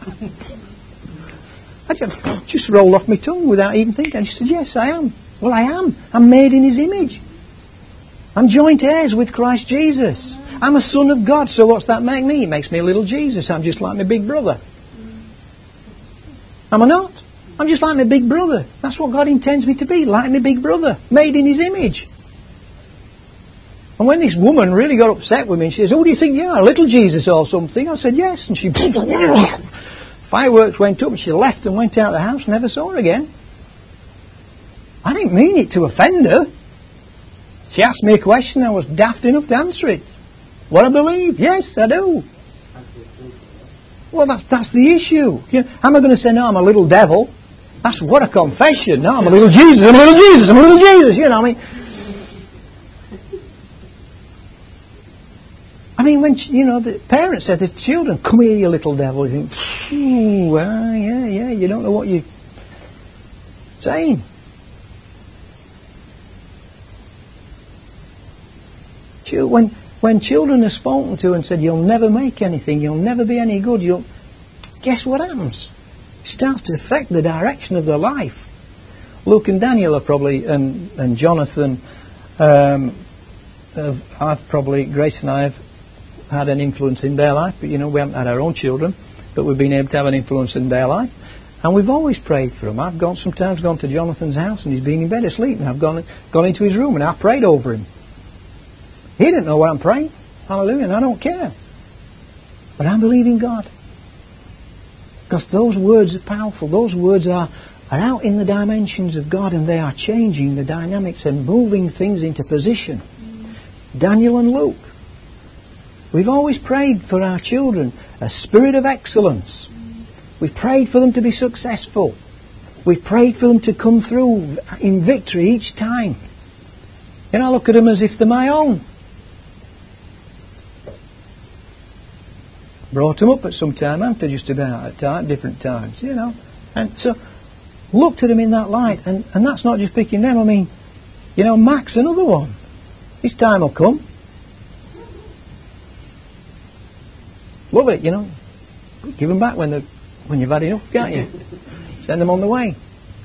I just, just rolled off my tongue without even thinking. I just said, yes, I am. Well, I am. I'm made in His image. I'm joint heirs with Christ Jesus. I'm a son of God. So what's that make me? It makes me a little Jesus. I'm just like my big brother. Am I not? I'm just like my big brother. That's what God intends me to be, like my big brother, made in His image. And when this woman really got upset with me, and she says, "Oh, do you think you are, a little Jesus or something?" I said, "Yes." And she fireworks went up, and she left and went out of the house, and never saw her again. I didn't mean it to offend her. She asked me a question, I was daft enough to answer it. What I believe? Yes, I do. Well, that's that's the issue. You know, am I going to say, no, I'm a little devil? That's what a confession. No, I'm a little Jesus, I'm a little Jesus, I'm a little Jesus. You know, I mean... I mean, when, you know, the parents said to the children, come here, you little devil. You think, ooh, well, yeah, yeah, you don't know what you're saying. When... When children are spoken to and said, you'll never make anything, you'll never be any good, you'll... guess what happens? It starts to affect the direction of their life. Luke and Daniel are probably, and, and Jonathan, um, have, I've probably, Grace and I have had an influence in their life, but you know, we haven't had our own children, but we've been able to have an influence in their life. And we've always prayed for them. I've gone sometimes gone to Jonathan's house and he's been in bed asleep, and I've gone, gone into his room and I've prayed over him. He didn't know what I'm praying. Hallelujah. And I don't care. But I'm believing God. Because those words are powerful. Those words are, are out in the dimensions of God, and they are changing the dynamics and moving things into position. Mm. Daniel and Luke. We've always prayed for our children a spirit of excellence. Mm. We've prayed for them to be successful. We've prayed for them to come through in victory each time. You know, I look at them as if they're my own. Brought them up at some time, haven't I, just about, at time, different times, you know. And so, looked at them in that light, and, and that's not just picking them. I mean, you know, Mac's another one. His time will come. Love it, you know. Give them back when they when you've had enough, can't you? Send them on the way.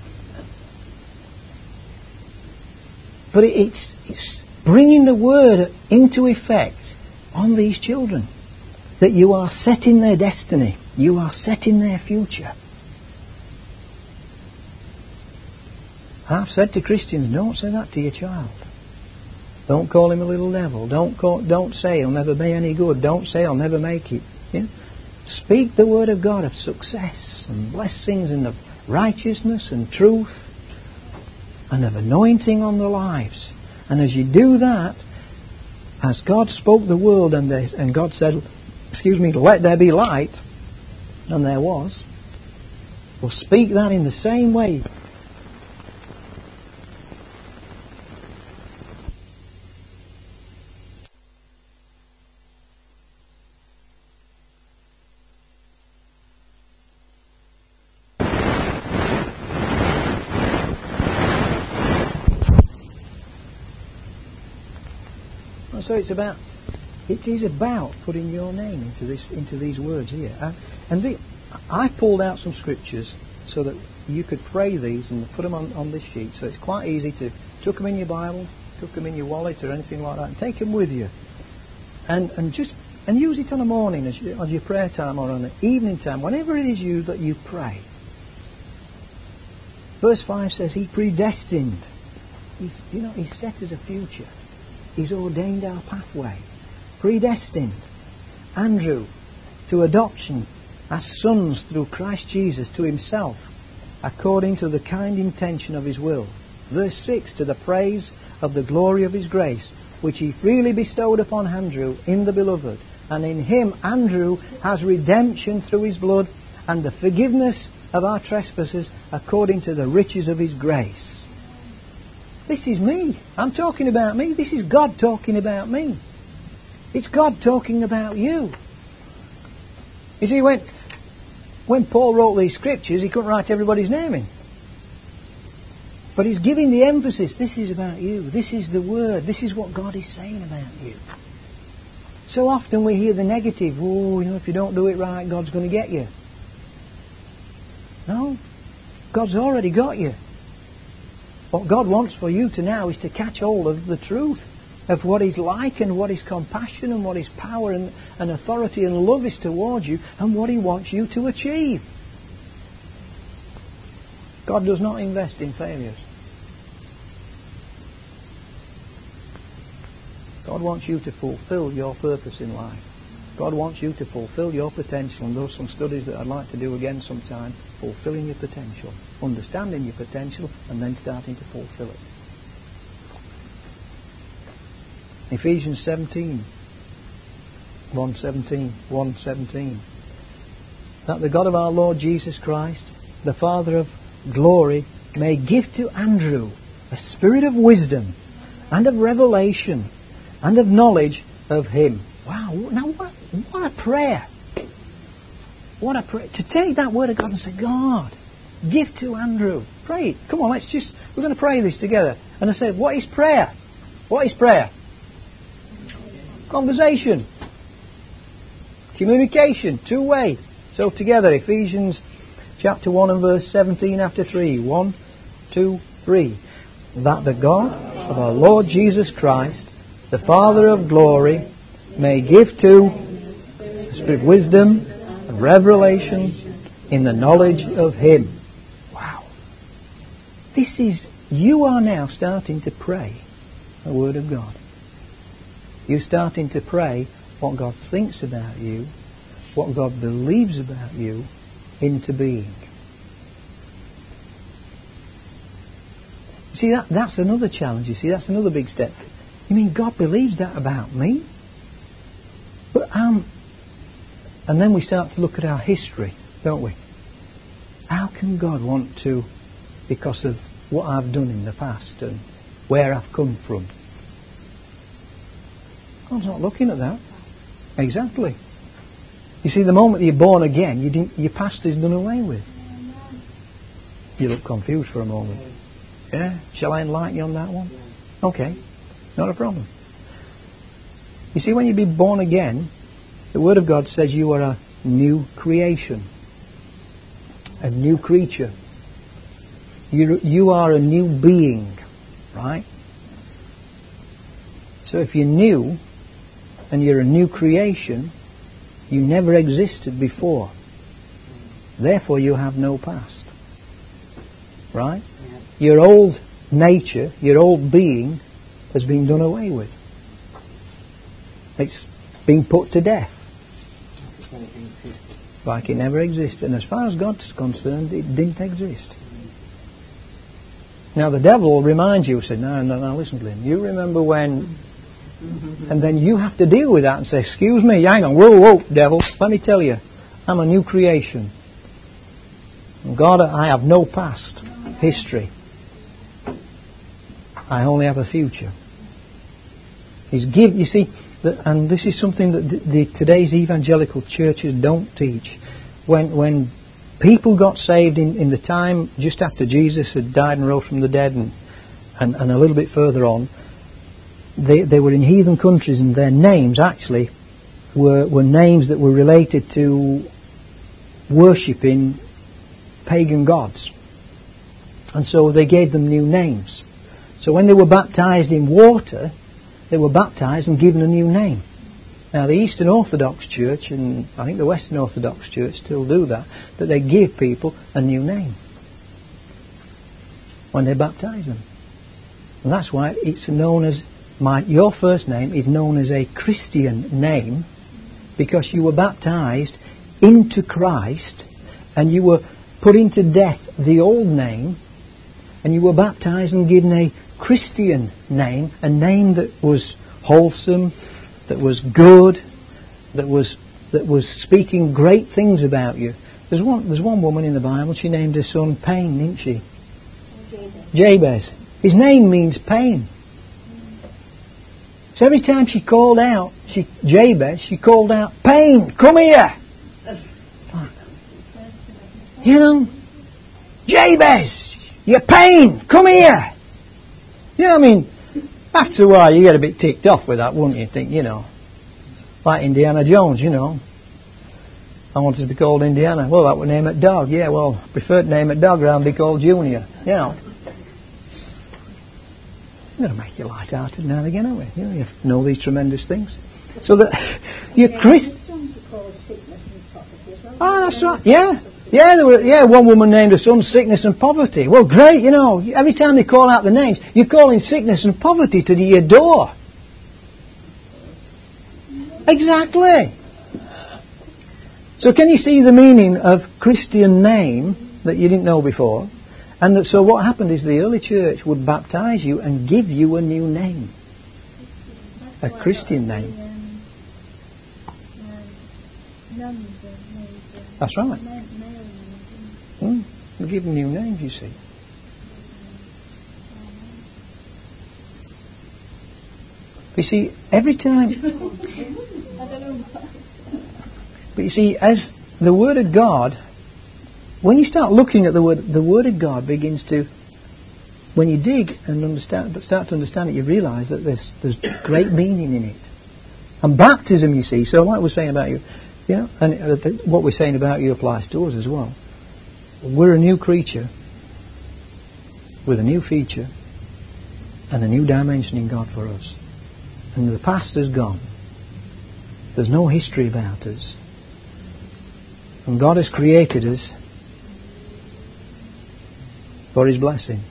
But it, it's it's bringing the word into effect on these children, that you are setting their destiny, you are setting their future. I've said to Christians, don't say that to your child. Don't call him a little devil. Don't call, don't say he'll never be any good. Don't say he'll never make it. You know? Speak the word of God of success and blessings and of righteousness and truth and of anointing on their lives. And as you do that, as God spoke the world and, they, and God said, excuse me, let there be light, and there was, well, speak that in the same way. So it's about, it is about putting your name into this, into these words here. And, and the, I pulled out some scriptures so that you could pray these and put them on, on this sheet. So it's quite easy to tuck them in your Bible, tuck them in your wallet or anything like that, and take them with you. And and just and use it on a morning as, you, as your prayer time or on an evening time, whenever it is you that you pray. Verse five says, He predestined. He's, you know, He's set as a future. He's ordained our pathway. Predestined Andrew to adoption as sons through Christ Jesus to Himself, according to the kind intention of His will. Verse six, to the praise of the glory of His grace, which He freely bestowed upon Andrew in the Beloved. And in Him Andrew has redemption through His blood and the forgiveness of our trespasses according to the riches of His grace. This is me. I'm talking about me. This is God talking about me. It's God talking about you. You see, when, when Paul wrote these scriptures, he couldn't write everybody's name in. But he's giving the emphasis. This is about you. This is the word. This is what God is saying about you. So often we hear the negative. Oh, you know, if you don't do it right, God's going to get you. No. God's already got you. What God wants for you to now is to catch hold of the truth of what He's like and what His compassion and what His power and, and authority and love is towards you and what He wants you to achieve. God does not invest in failures. God wants you to fulfill your purpose in life. God wants you to fulfill your potential, and those are some studies that I'd like to do again sometime. Fulfilling your potential, understanding your potential, and then starting to fulfill it. Ephesians seventeen, one seventeen, one seventeen. That the God of our Lord Jesus Christ, the Father of glory, may give to Andrew a spirit of wisdom and of revelation and of knowledge of Him. Wow, now what, what a prayer. What a prayer. To take that word of God and say, God, give to Andrew. Pray it. Come on, let's just, we're going to pray this together. And I said, what is prayer? What is prayer? Conversation. Communication. Two-way. So together, Ephesians chapter one and verse seventeen after three. One, two, three. That the God of our Lord Jesus Christ, the Father of glory, may give to the spirit of wisdom and revelation in the knowledge of Him. Wow. This is, you are now starting to pray the Word of God. You're starting to pray what God thinks about you, what God believes about you, into being. See, that, that's another challenge, you see, that's another big step. You mean God believes that about me? But um, and then we start to look at our history, don't we? How can God want to, because of what I've done in the past and where I've come from, God's not looking at that. Exactly. You see, the moment you're born again, you didn't, your past is done away with. You look confused for a moment. Yeah? Shall I enlighten you on that one? Okay. Not a problem. You see, when you be born again, the Word of God says you are a new creation. A new creature. You, you are a new being. Right? So if you're new, and you're a new creation, you never existed before. Therefore you have no past. Right? Yeah. Your old nature, your old being, has been done away with. It's been put to death. Like it never existed. And as far as God's concerned, it didn't exist. Now the devil will remind you, say, no, no, no, listen to him. You remember when... And then you have to deal with that and say, excuse me, hang on, whoa, whoa, devil, let me tell you, I'm a new creation. God, I have no past history. I only have a future. He's give, you see, the, and this is something that the, the, today's evangelical churches don't teach. When when people got saved in, in the time just after Jesus had died and rose from the dead, and, and, and a little bit further on, they, they were in heathen countries, and their names actually were, were names that were related to worshipping pagan gods. And so they gave them new names. So when they were baptized in water, they were baptized and given a new name. Now the Eastern Orthodox Church, and I think the Western Orthodox Church still do that, that they give people a new name when they baptize them. And that's why it's known as, my, your first name is known as a Christian name, because you were baptized into Christ and you were putting to death the old name, and you were baptized and given a Christian name, a name that was wholesome, that was good, that was that was speaking great things about you. There's one there's one woman in the Bible, she named her son Pain, didn't she? Jabez. Jabez. His name means pain. So every time she called out, she Jabez, she called out, Pain, come here! You know, Jabez, your Pain, come here! You know what I mean? After a while you get a bit ticked off with that, wouldn't you? Think, you know, like Indiana Jones, you know. I wanted to be called Indiana. Well, that would name it dog. Yeah, well, preferred to name it dog rather than be called Junior. You know. We've got to make you light-hearted now and again, haven't we? You know, you know these tremendous things. So that you're Chris. Oh, that's right. Yeah. Yeah, there were, yeah, one woman named her son Sickness and Poverty. Well, great, you know, every time they call out the names, you're calling sickness and poverty to your door. Exactly. So can you see the meaning of Christian name that you didn't know before? And that, so what happened is the early church would baptize you and give you a new name. A Christian name. That's right. Hmm. We're giving new names, you see. But you see, every time... But you see, as the Word of God, when you start looking at the Word, the Word of God begins to... When you dig and understand, but start to understand it, you realise that there's, there's great meaning in it. And baptism, you see, so like we're saying about you, you know, and what we're saying about you applies to us as well. We're a new creature with a new feature and a new dimension in God for us. And the past is gone. There's no history about us. And God has created us for His blessing.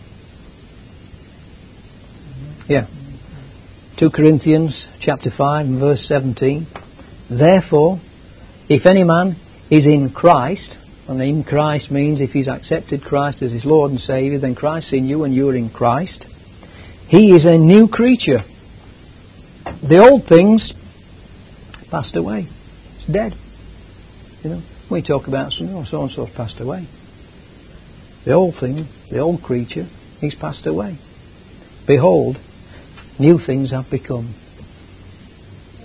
Yeah. Second Corinthians chapter five and verse seventeen. Therefore, if any man is in Christ, and in Christ means if he's accepted Christ as his Lord and Saviour, then Christ's in you and you're in Christ. He is a new creature. The old things passed away. It's dead. You know, we talk about some, oh, so and so's passed away. The old thing, the old creature, he's passed away. Behold, new things have become.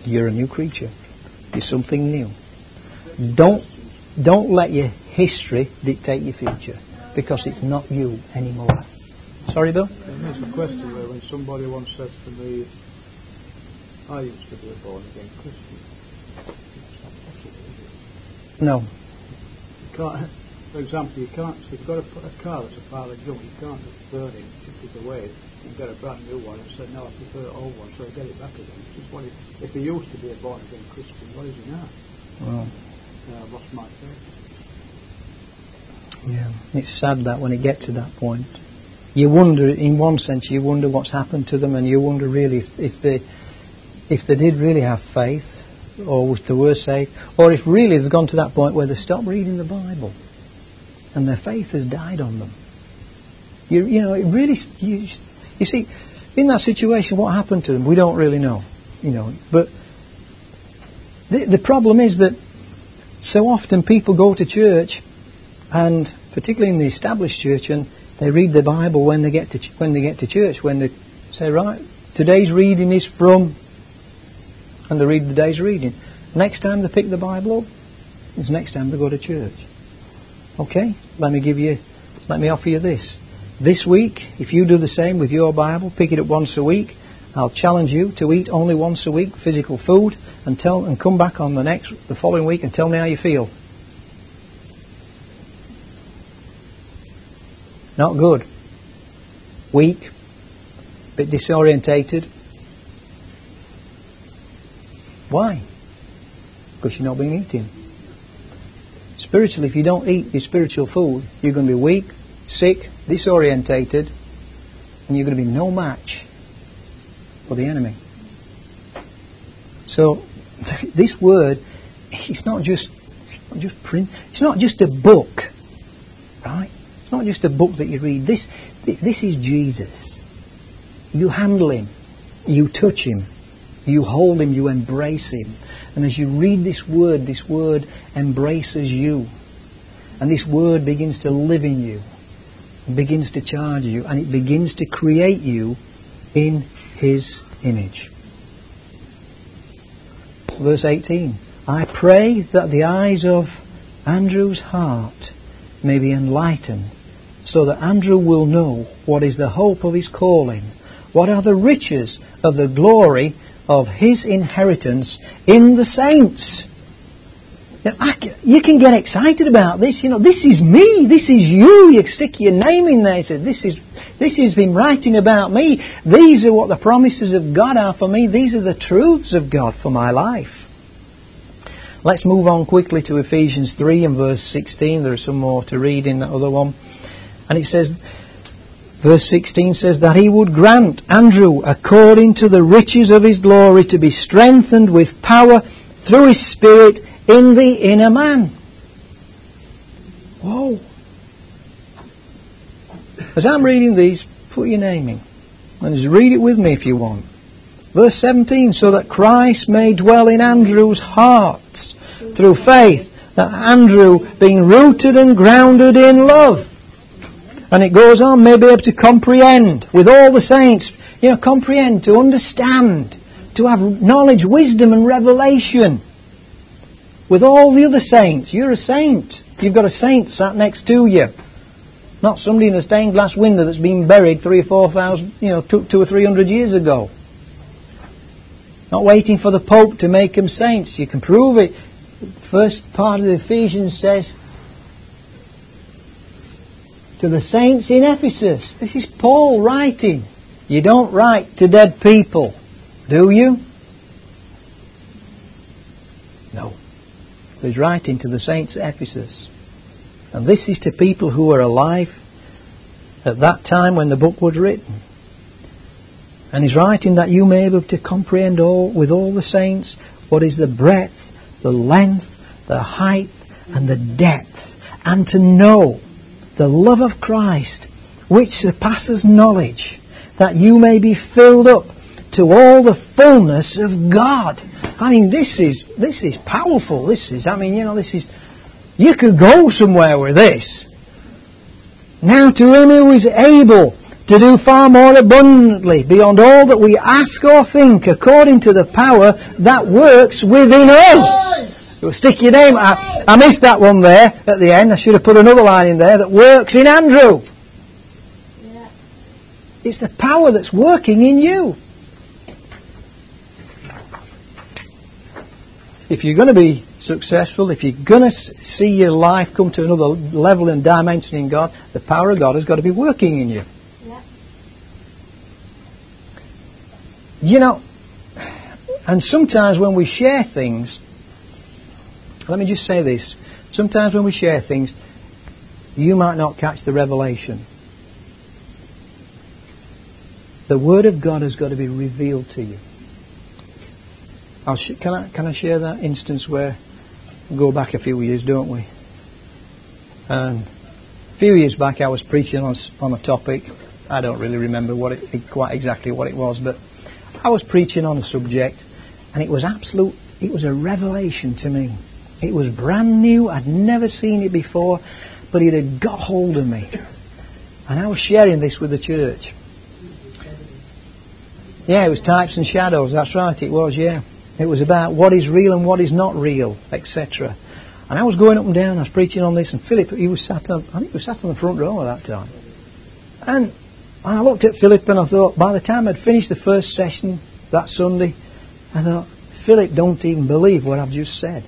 You're a new creature. You're something new. Don't don't let your history dictate your future, because it's not you anymore. Sorry, Bill? There's a question where when somebody once says to me, I used to be a born-again Christian. It's not possible, is it? No. You can't, for example, you can't, if you've got a, a car that's a pile of junk, you can't just burn it, chip it away, and get a brand new one and say, no, I prefer an old one, so I get it back again. It's just what it, if he used to be a born-again Christian, what is he now? Well, uh, I've lost my faith. Yeah, it's sad that when it gets to that point, you wonder, in one sense, you wonder what's happened to them, and you wonder really if, if they if they did really have faith, or if they were saved, or if really they've gone to that point where they stopped reading the Bible and their faith has died on them. You, you know, it really, you, you see, in that situation, what happened to them, we don't really know, you know. But the, the problem is that so often people go to church, and particularly in the established church, and they read the Bible when they get to ch- when they get to church. When they say, right, today's reading is from, and they read the day's reading. Next time they pick the Bible up, it's next time they go to church. Okay, let me give you, let me offer you this. This week, if you do the same with your Bible, pick it up once a week. I'll challenge you to eat only once a week physical food, and tell and come back on the next, the following week, and tell me how you feel. Not good. Weak. Bit disorientated. Why? Because you're not being eaten. Spiritually, if you don't eat your spiritual food, you're going to be weak, sick, disorientated, and you're going to be no match for the enemy. So, this word, it's not just, it's not just print. It's not just a book, right? It's not just a book that you read. This, this is Jesus. You handle Him. You touch Him. You hold Him. You embrace Him. And as you read this word, this word embraces you. And this word begins to live in you. It begins to charge you. And it begins to create you in His image. Verse eighteen. I pray that the eyes of Andrew's heart may be enlightened, so that Andrew will know what is the hope of his calling, what are the riches of the glory of his inheritance in the saints. You know, I, you can get excited about this. You know, this is me. This is you. You stick your name in there. You say, this is this has been writing about me. These are what the promises of God are for me. These are the truths of God for my life. Let's move on quickly to Ephesians three and verse sixteen. There are some more to read in that other one. And it says, verse sixteen says, that He would grant Andrew, according to the riches of His glory, to be strengthened with power through His Spirit in the inner man. Whoa. As I'm reading these, put your name in. And just read it with me if you want. Verse seventeen, so that Christ may dwell in Andrew's heart through faith, that Andrew, being rooted and grounded in love. And it goes on, may be able to comprehend with all the saints, you know, comprehend, to understand, to have knowledge, wisdom and revelation with all the other saints. You're a saint. You've got a saint sat next to you. Not somebody in a stained glass window that's been buried three or four thousand, you know, two, two or three hundred years ago. Not waiting for the Pope to make them saints. You can prove it. First part of the Ephesians says, to the saints in Ephesus. This is Paul writing. You don't write to dead people, do you? No. He's writing to the saints at Ephesus. And this is to people who were alive at that time when the book was written. And he's writing that you may be able to comprehend all with all the saints what is the breadth, the length, the height, and the depth, and to know the love of Christ, which surpasses knowledge, that you may be filled up to all the fullness of God. I mean, this is this is powerful. This is, I mean, you know, this is, you could go somewhere with this. Now to Him who is able to do far more abundantly beyond all that we ask or think, according to the power that works within us. You'll stick your name. I, I missed that one there at the end. I should have put another line in there that works in Andrew. Yeah. It's the power that's working in you. If you're going to be successful, if you're going to see your life come to another level and dimension in God, the power of God has got to be working in you. Yeah. You know, and sometimes when we share things, let me just say this, sometimes when we share things, you might not catch the revelation. The Word of God has got to be revealed to you. I'll sh- can I can I share that instance where we go back a few years, don't we? And a few years back, I was preaching on on a topic. I don't really remember what it quite exactly what it was, but I was preaching on a subject, and it was absolute. It was a revelation to me. It was brand new. I'd never seen it before, but it had got hold of me, and I was sharing this with the church. Yeah, it was types and shadows. That's right. It was. Yeah. It was about what is real and what is not real, et cetera. And I was going up and down, I was preaching on this, and Philip, he was sat on, I think he was sat on the front row at that time. And I looked at Philip and I thought, by the time I'd finished the first session that Sunday, I thought, Philip, don't even believe what I've just said.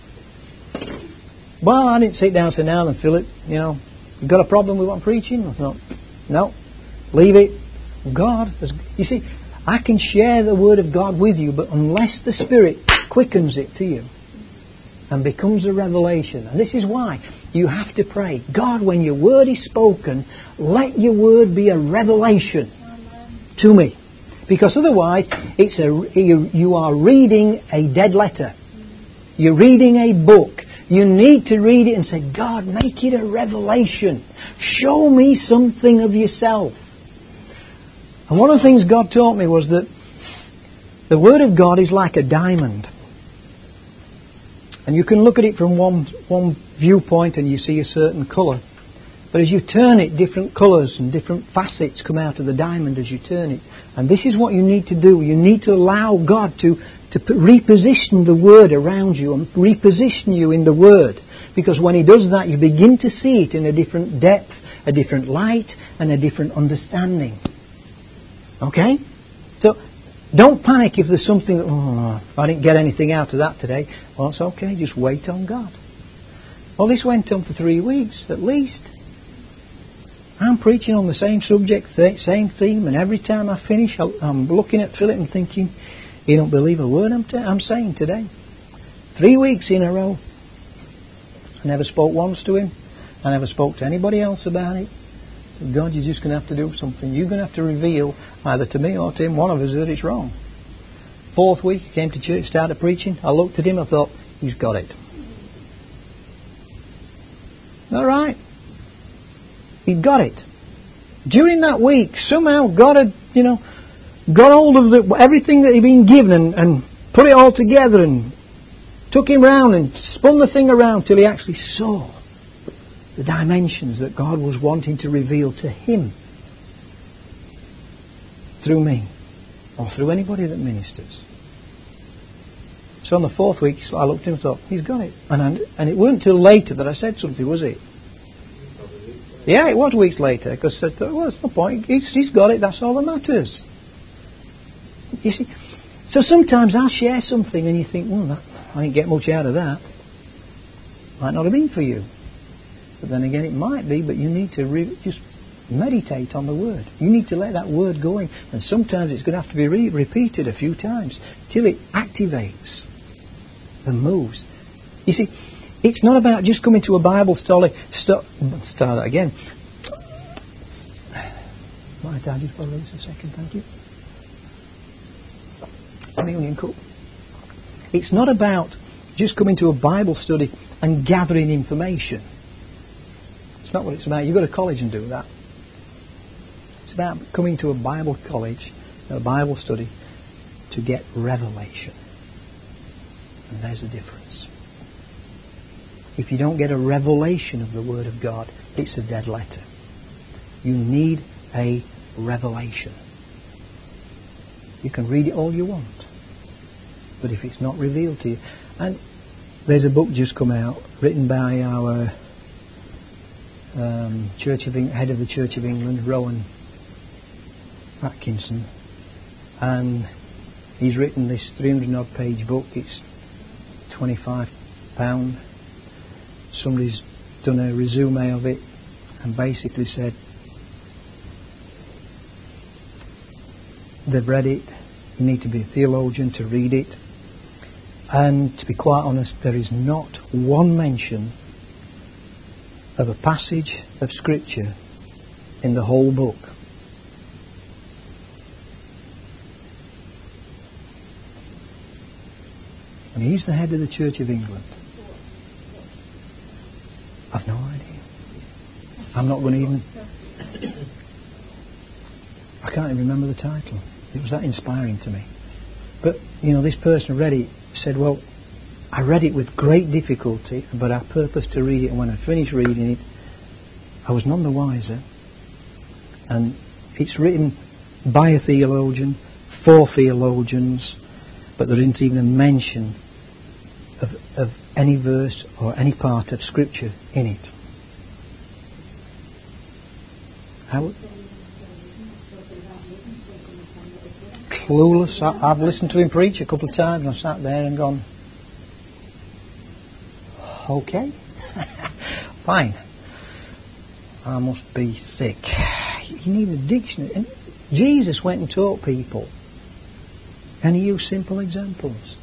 Well, I didn't sit down and say, now then, Philip, you know, you got a problem with what I'm preaching? I thought, no, leave it. God, has, you see, I can share the Word of God with you, but unless the Spirit quickens it to you and becomes a revelation, and this is why you have to pray, God, when your Word is spoken, let your Word be a revelation to me. Because otherwise, it's a, you are reading a dead letter. You're reading a book. You need to read it and say, God, make it a revelation. Show me something of yourself. And one of the things God taught me was that the Word of God is like a diamond. And you can look at it from one, one viewpoint and you see a certain colour. But as you turn it, different colours and different facets come out of the diamond as you turn it. And this is what you need to do. You need to allow God to, to reposition the Word around you and reposition you in the Word. Because when He does that, you begin to see it in a different depth, a different light, and a different understanding. Okay? So, don't panic if there's something, oh, I didn't get anything out of that today. Well, it's okay, just wait on God. Well, this went on for three weeks, at least. I'm preaching on the same subject, same theme, and every time I finish, I'm looking at Philip and thinking, you don't believe a word I'm, t- I'm saying today. Three weeks in a row. I never spoke once to him. I never spoke to anybody else about it. God, you're just going to have to do something. You're going to have to reveal, either to me or to him, one of us, that it's wrong. Fourth week, he came to church, started preaching. I looked at him, I thought, he's got it. All right. He'd got it. During that week, somehow God had, you know, got hold of the, everything that he'd been given and, and put it all together and took him round and spun the thing around till he actually saw the dimensions that God was wanting to reveal to him through me or through anybody that ministers. So on the fourth week, I looked at him and thought, he's got it. And, I, and it weren't till later that I said something, was it? Yeah, it was weeks later, because I thought, well, there's no point. He's, he's got it, that's all that matters. You see, so sometimes I'll share something and you think, well, that, I didn't get much out of that. Might not have been for you. But then again, it might be, but you need to re- just meditate on the Word. You need to let that Word go in. And sometimes it's going to have to be re- repeated a few times till it activates and moves. You see, it's not about just coming to a Bible study. St- start that again. Might I just borrow this a second, thank you. Communion cup. It's not about just coming to a Bible study and gathering information. It's not what it's about. You go to college and do that. It's about coming to a Bible college, a Bible study, to get revelation. And there's the difference. If you don't get a revelation of the Word of God, it's a dead letter. You need a revelation. You can read it all you want, but if it's not revealed to you, and there's a book just come out written by our um, Church of Eng- head of the Church of England, Rowan Atkinson, and he's written this three hundred odd page book. It's twenty-five pounds. Somebody's done a resume of it and basically said they've read it, you need to be a theologian to read it, and to be quite honest, there is not one mention of a passage of Scripture in the whole book. And he's the head of the Church of England. I've no idea. I'm not going to even... I can't even remember the title. It was that inspiring to me. But, you know, this person read it, said, well, I read it with great difficulty, but I purposed to read it, and when I finished reading it, I was none the wiser. And it's written by a theologian, for theologians, but there isn't even a mention of, of any verse or any part of Scripture in it. How? Clueless. I, I've listened to him preach a couple of times, and I've sat there and gone, okay, fine. I must be thick. You need a dictionary. And Jesus went and taught people, and he used simple examples.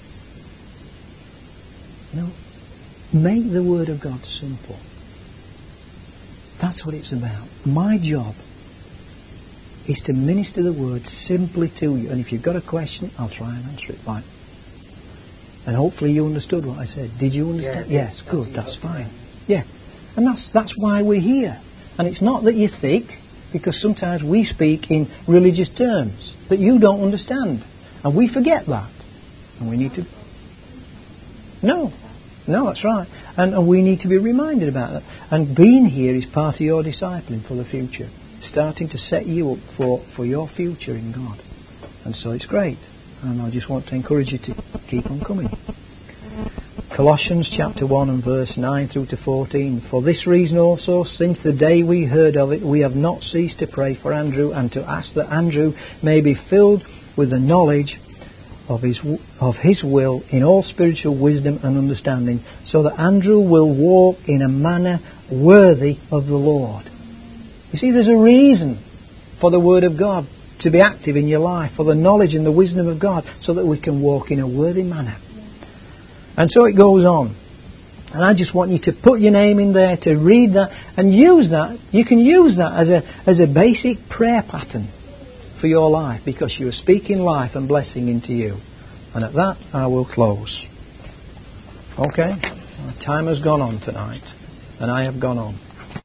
You know, make the Word of God simple. That's what it's about. My job is to minister the Word simply to you. And if you've got a question, I'll try and answer it. Fine. And hopefully you understood what I said. Did you understand? Yes, yes, good. That's fine. Yeah. And that's that's why we're here. And it's not that you're thick, because sometimes we speak in religious terms that you don't understand. And we forget that. And we need to... No. No, that's right. And, and we need to be reminded about that. And being here is part of your discipling for the future. Starting to set you up for, for your future in God. And so it's great. And I just want to encourage you to keep on coming. Colossians chapter one and verse nine through to fourteen. For this reason also, since the day we heard of it, we have not ceased to pray for Andrew and to ask that Andrew may be filled with the knowledge of his of his will in all spiritual wisdom and understanding, so that Andrew will walk in a manner worthy of the Lord. You see, there's a reason for the Word of God to be active in your life, for the knowledge and the wisdom of God, so that we can walk in a worthy manner. And so it goes on. And I just want you to put your name in there, to read that, and use that. You can use that as a as a basic prayer pattern for your life, because you are speaking life and blessing into you. And at that, I will close. Okay? Time has gone on tonight, and I have gone on.